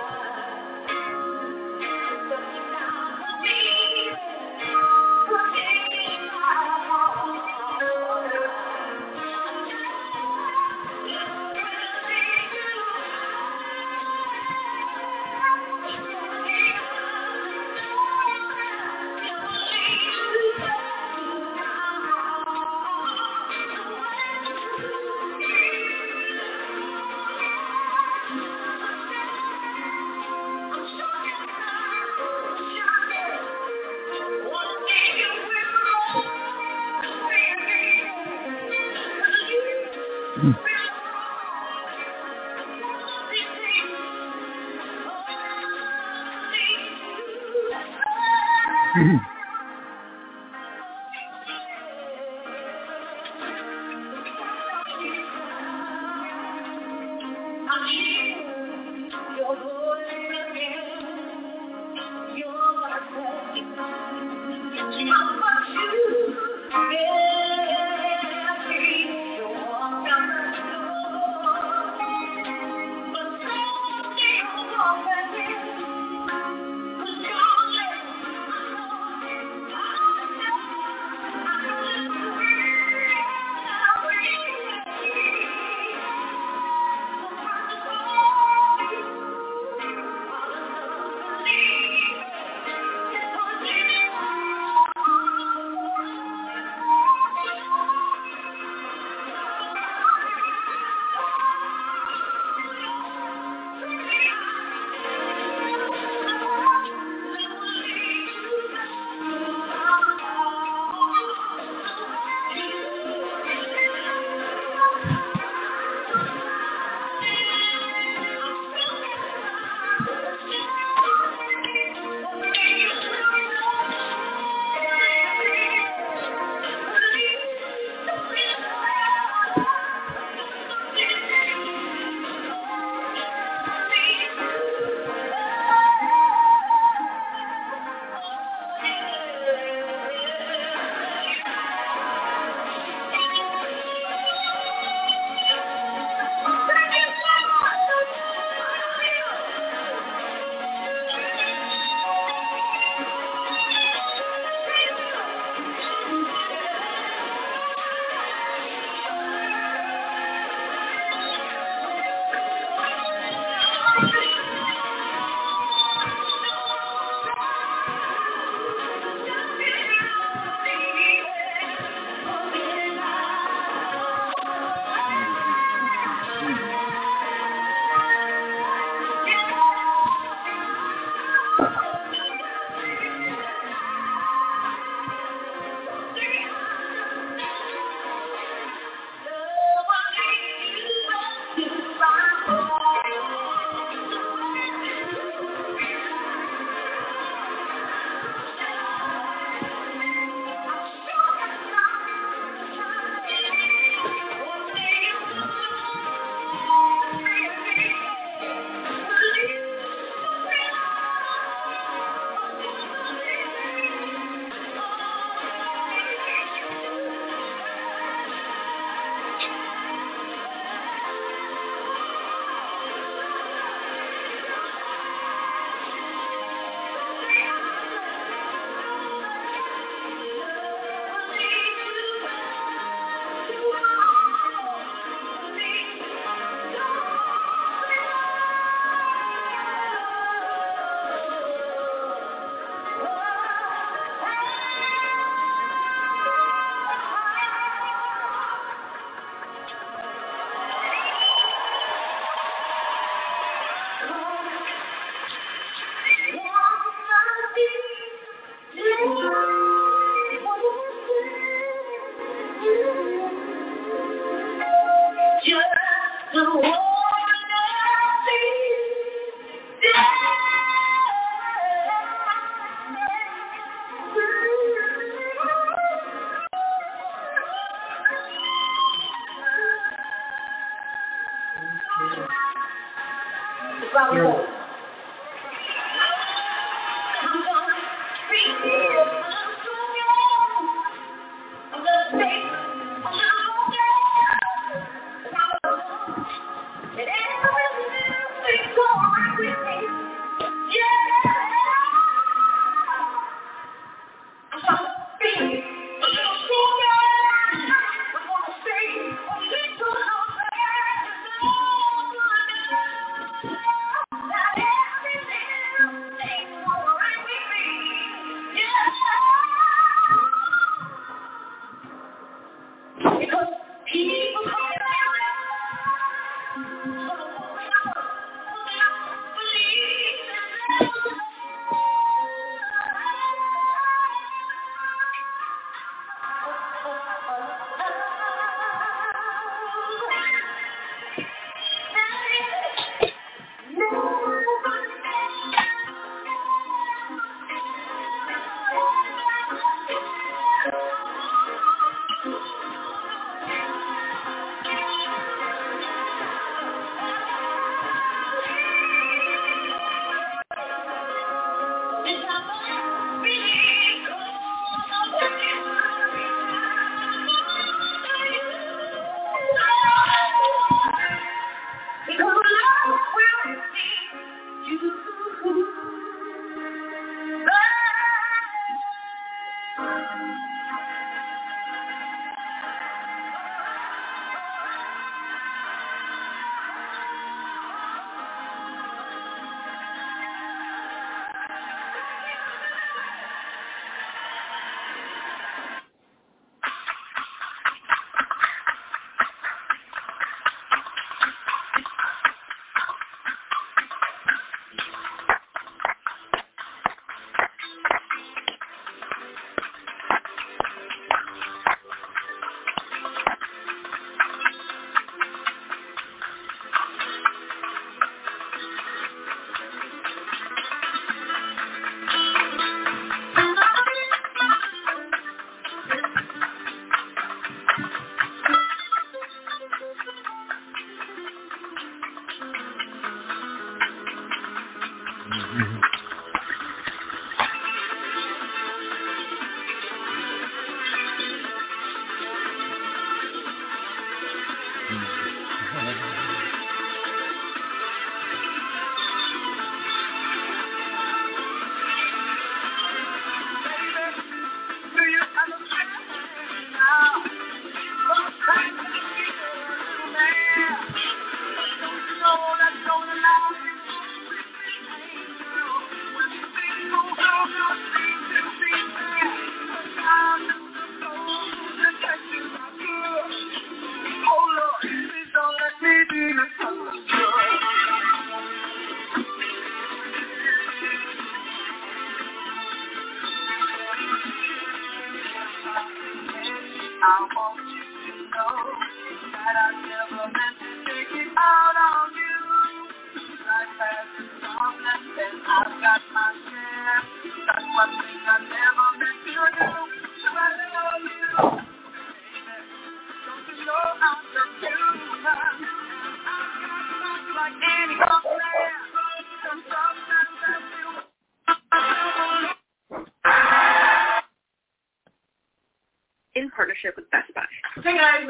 In partnership with Best Buy. Hey guys,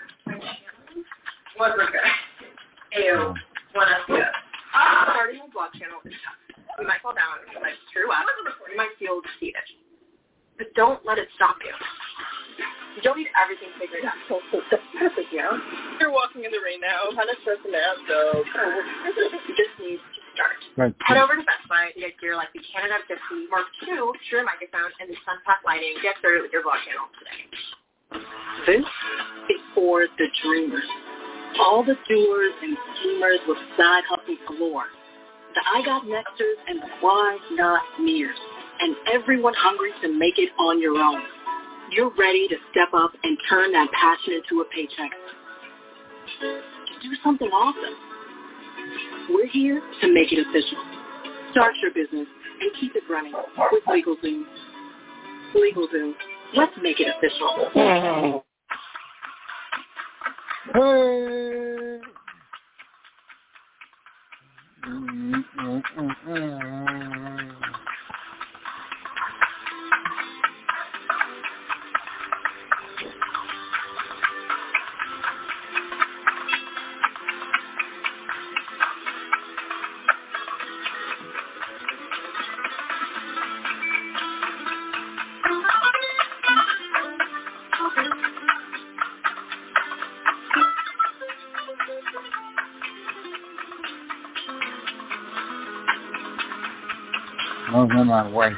what's okay? Ew, what else? Starting a vlog channel is tough. We might fall down, we might screw up, we might feel defeated. But don't let it stop you. You don't need everything figured out. So that's perfect, you know? You're walking in the rain now, kind of stressing out, so you just need to start. Right. Head over to Best Buy to get gear like the Canon M50 Mark II, Shure microphone, and the Sunpack lighting. Get started with your vlog channel today. This is for the dreamers. All the doers and schemers with side hustle galore. The I got nexters and the why not meers. And everyone hungry to make it on your own. You're ready to step up and turn that passion into a paycheck. To do something awesome. We're here to make it official. Start your business and keep it running with LegalZoom. LegalZoom. Let's make it official. Hey! Move him out of the way.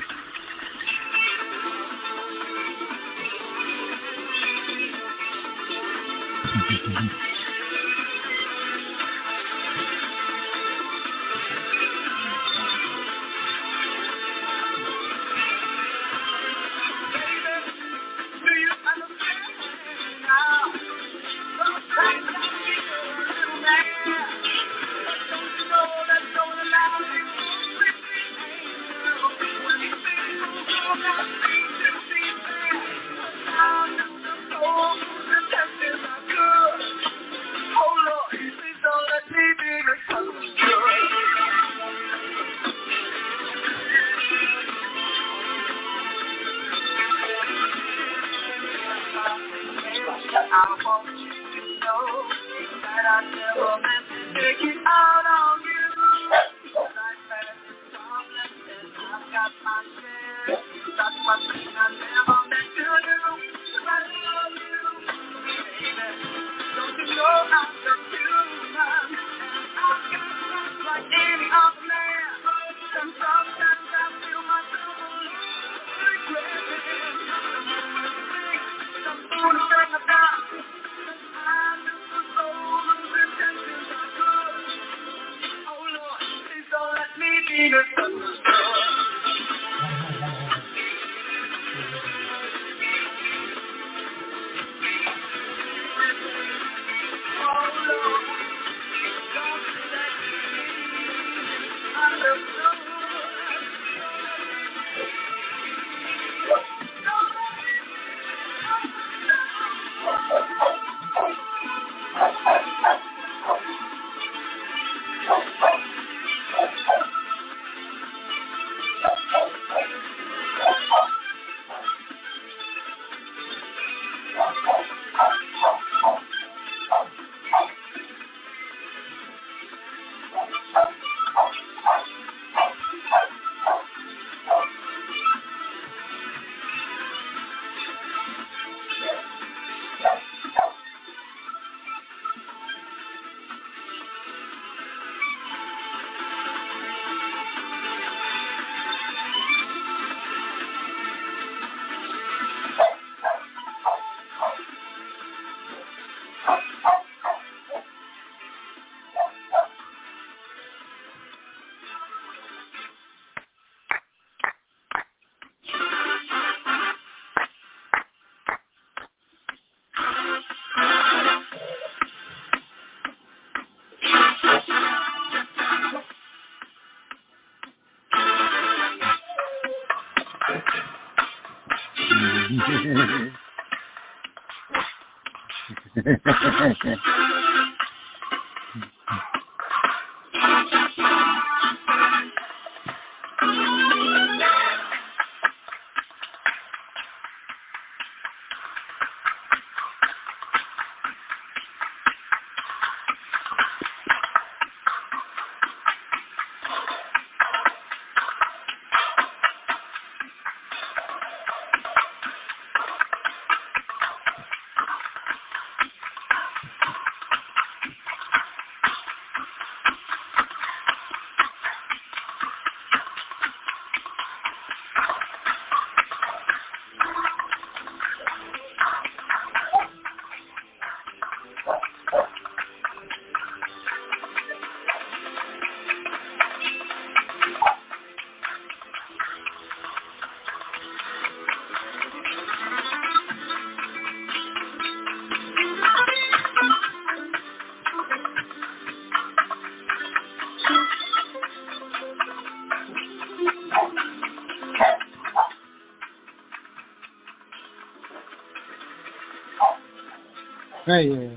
Hey,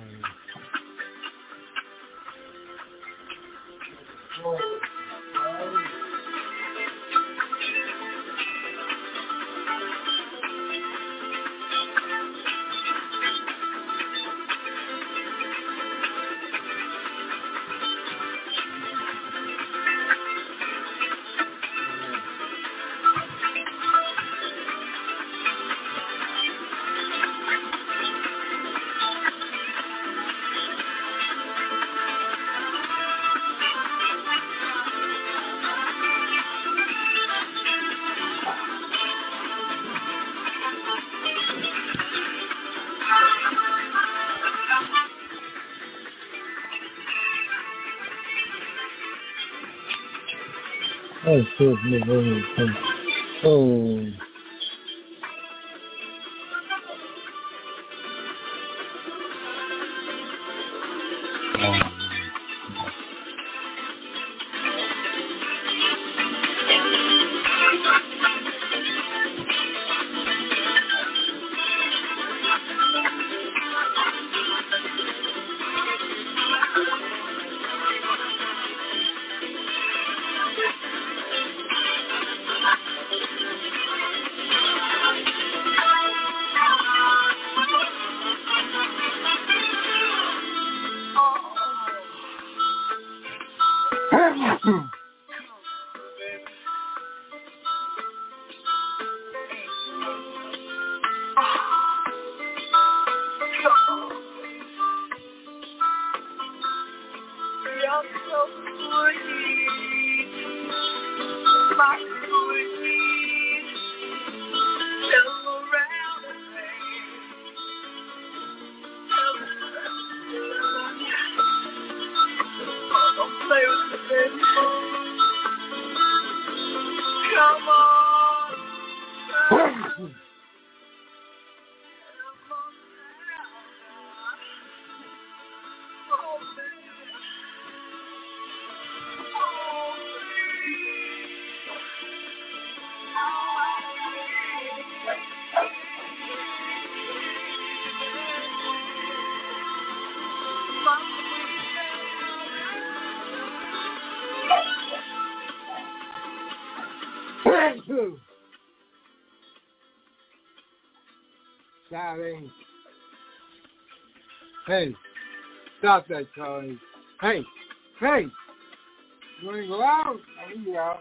oh. Sorry. Hey, stop that, Charlie. Hey, hey, you want to go out? I will go out.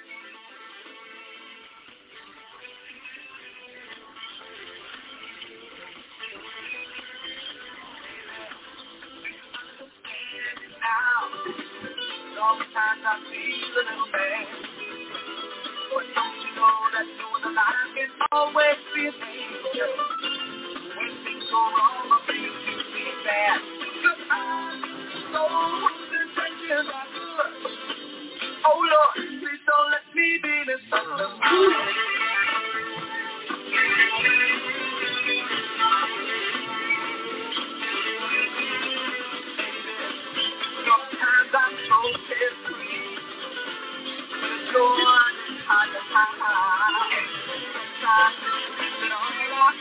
Sometimes I feel a little bad, but don't you know that doing a lot can always be a danger. When things go wrong, I feel you feel bad. Cause I'm so intentions are good. Oh Lord, please don't let me be misunderstood. Sometimes I'm so pissed. Sometimes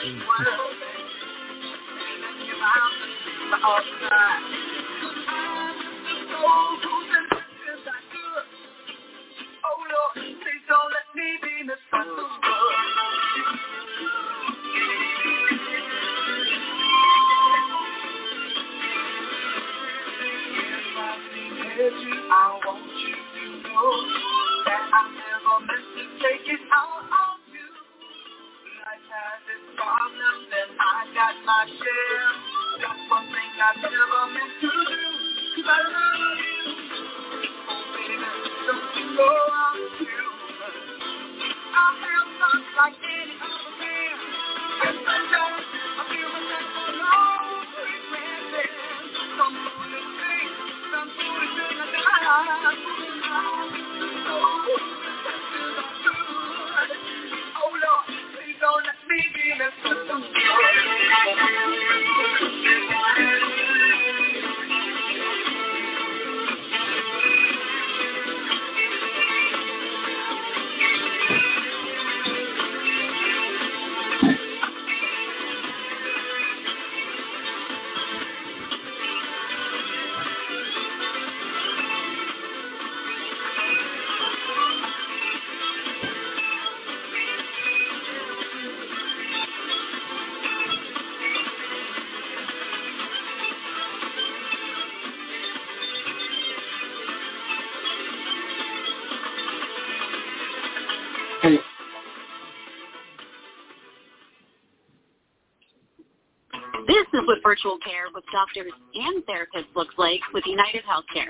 This is what virtual care with doctors and therapists looks like with United Healthcare.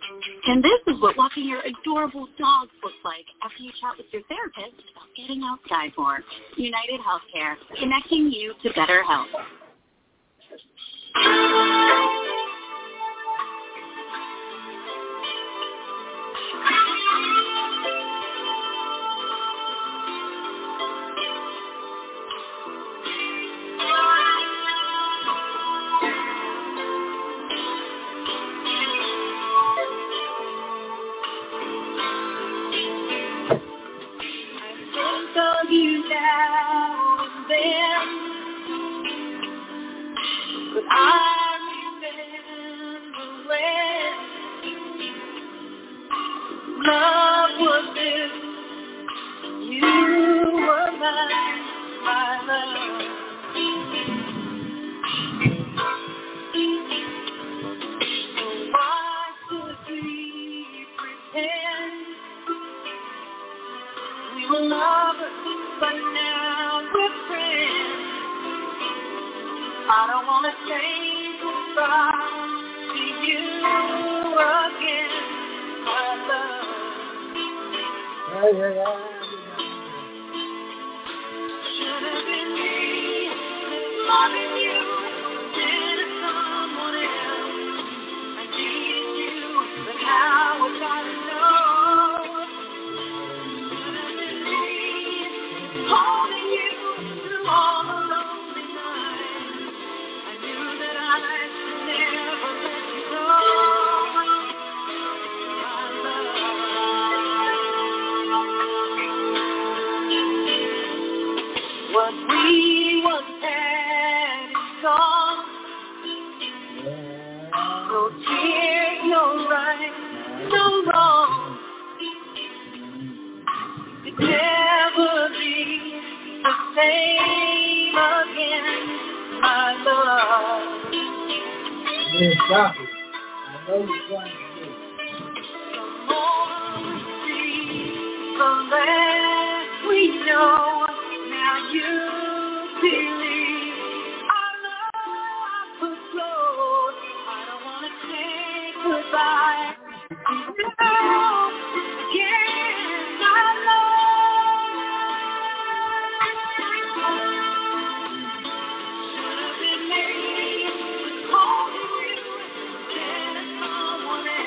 And this is what walking your adorable dogs looks like after you chat with your therapist about getting outside more. United Healthcare, connecting you to better health. Someone else.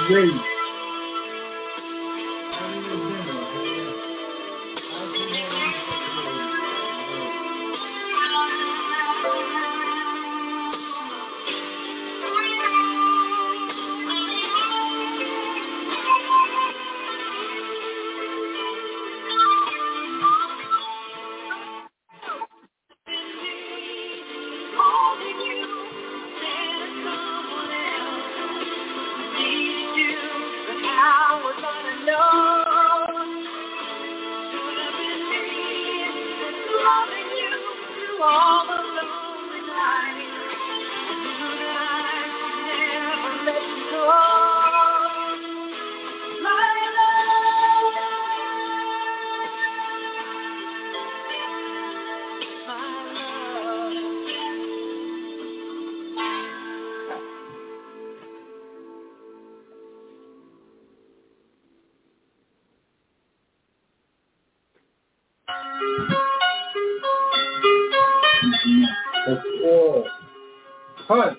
Great. Cut.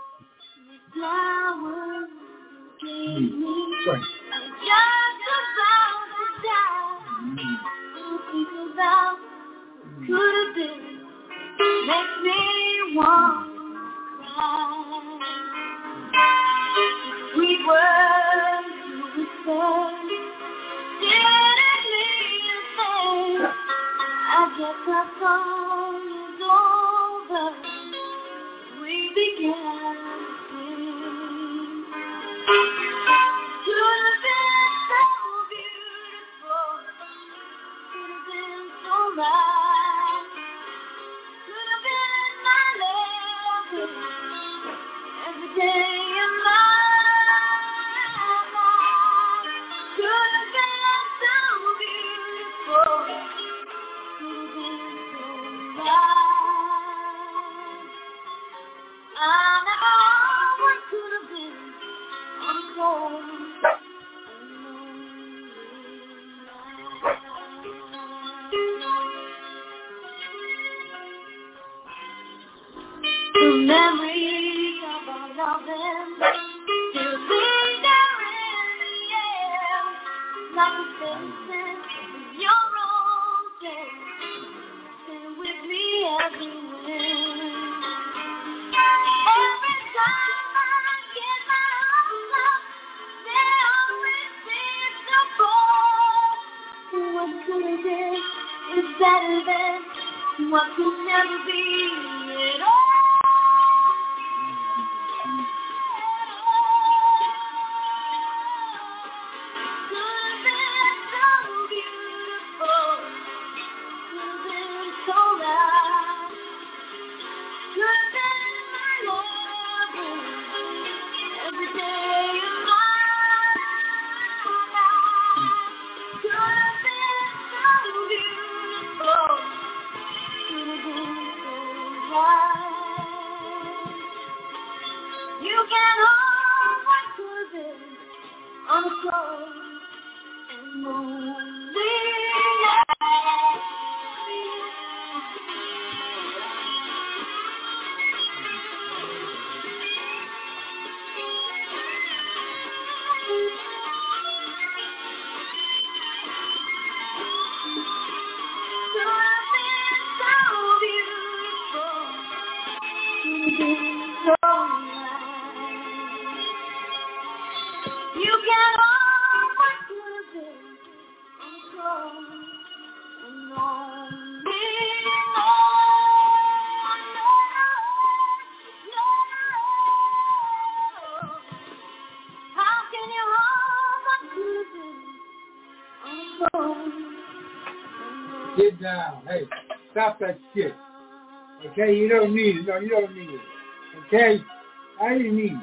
Get down. Hey, stop that shit. Okay, you don't need it. No, you don't need it. Okay? I didn't need it.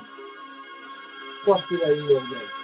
Fuck you that you over there.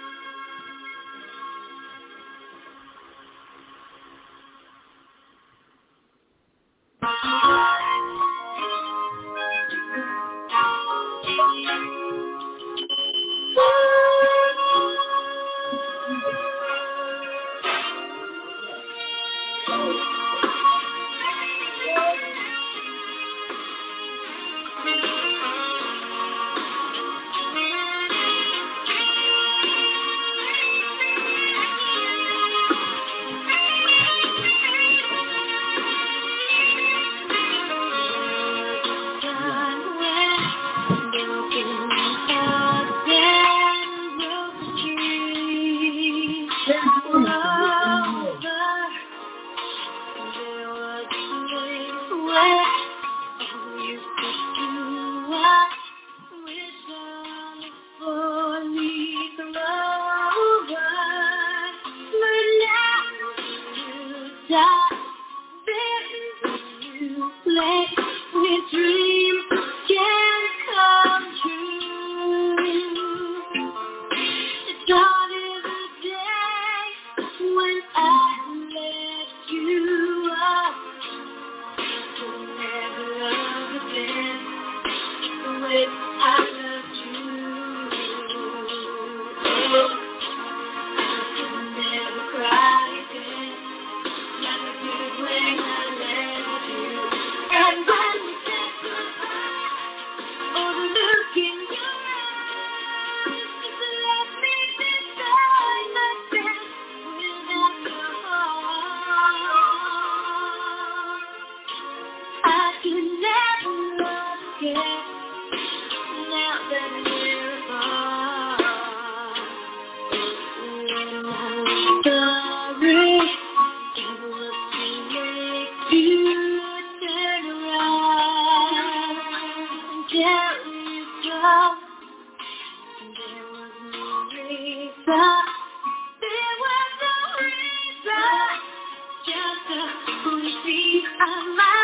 Just a receive of my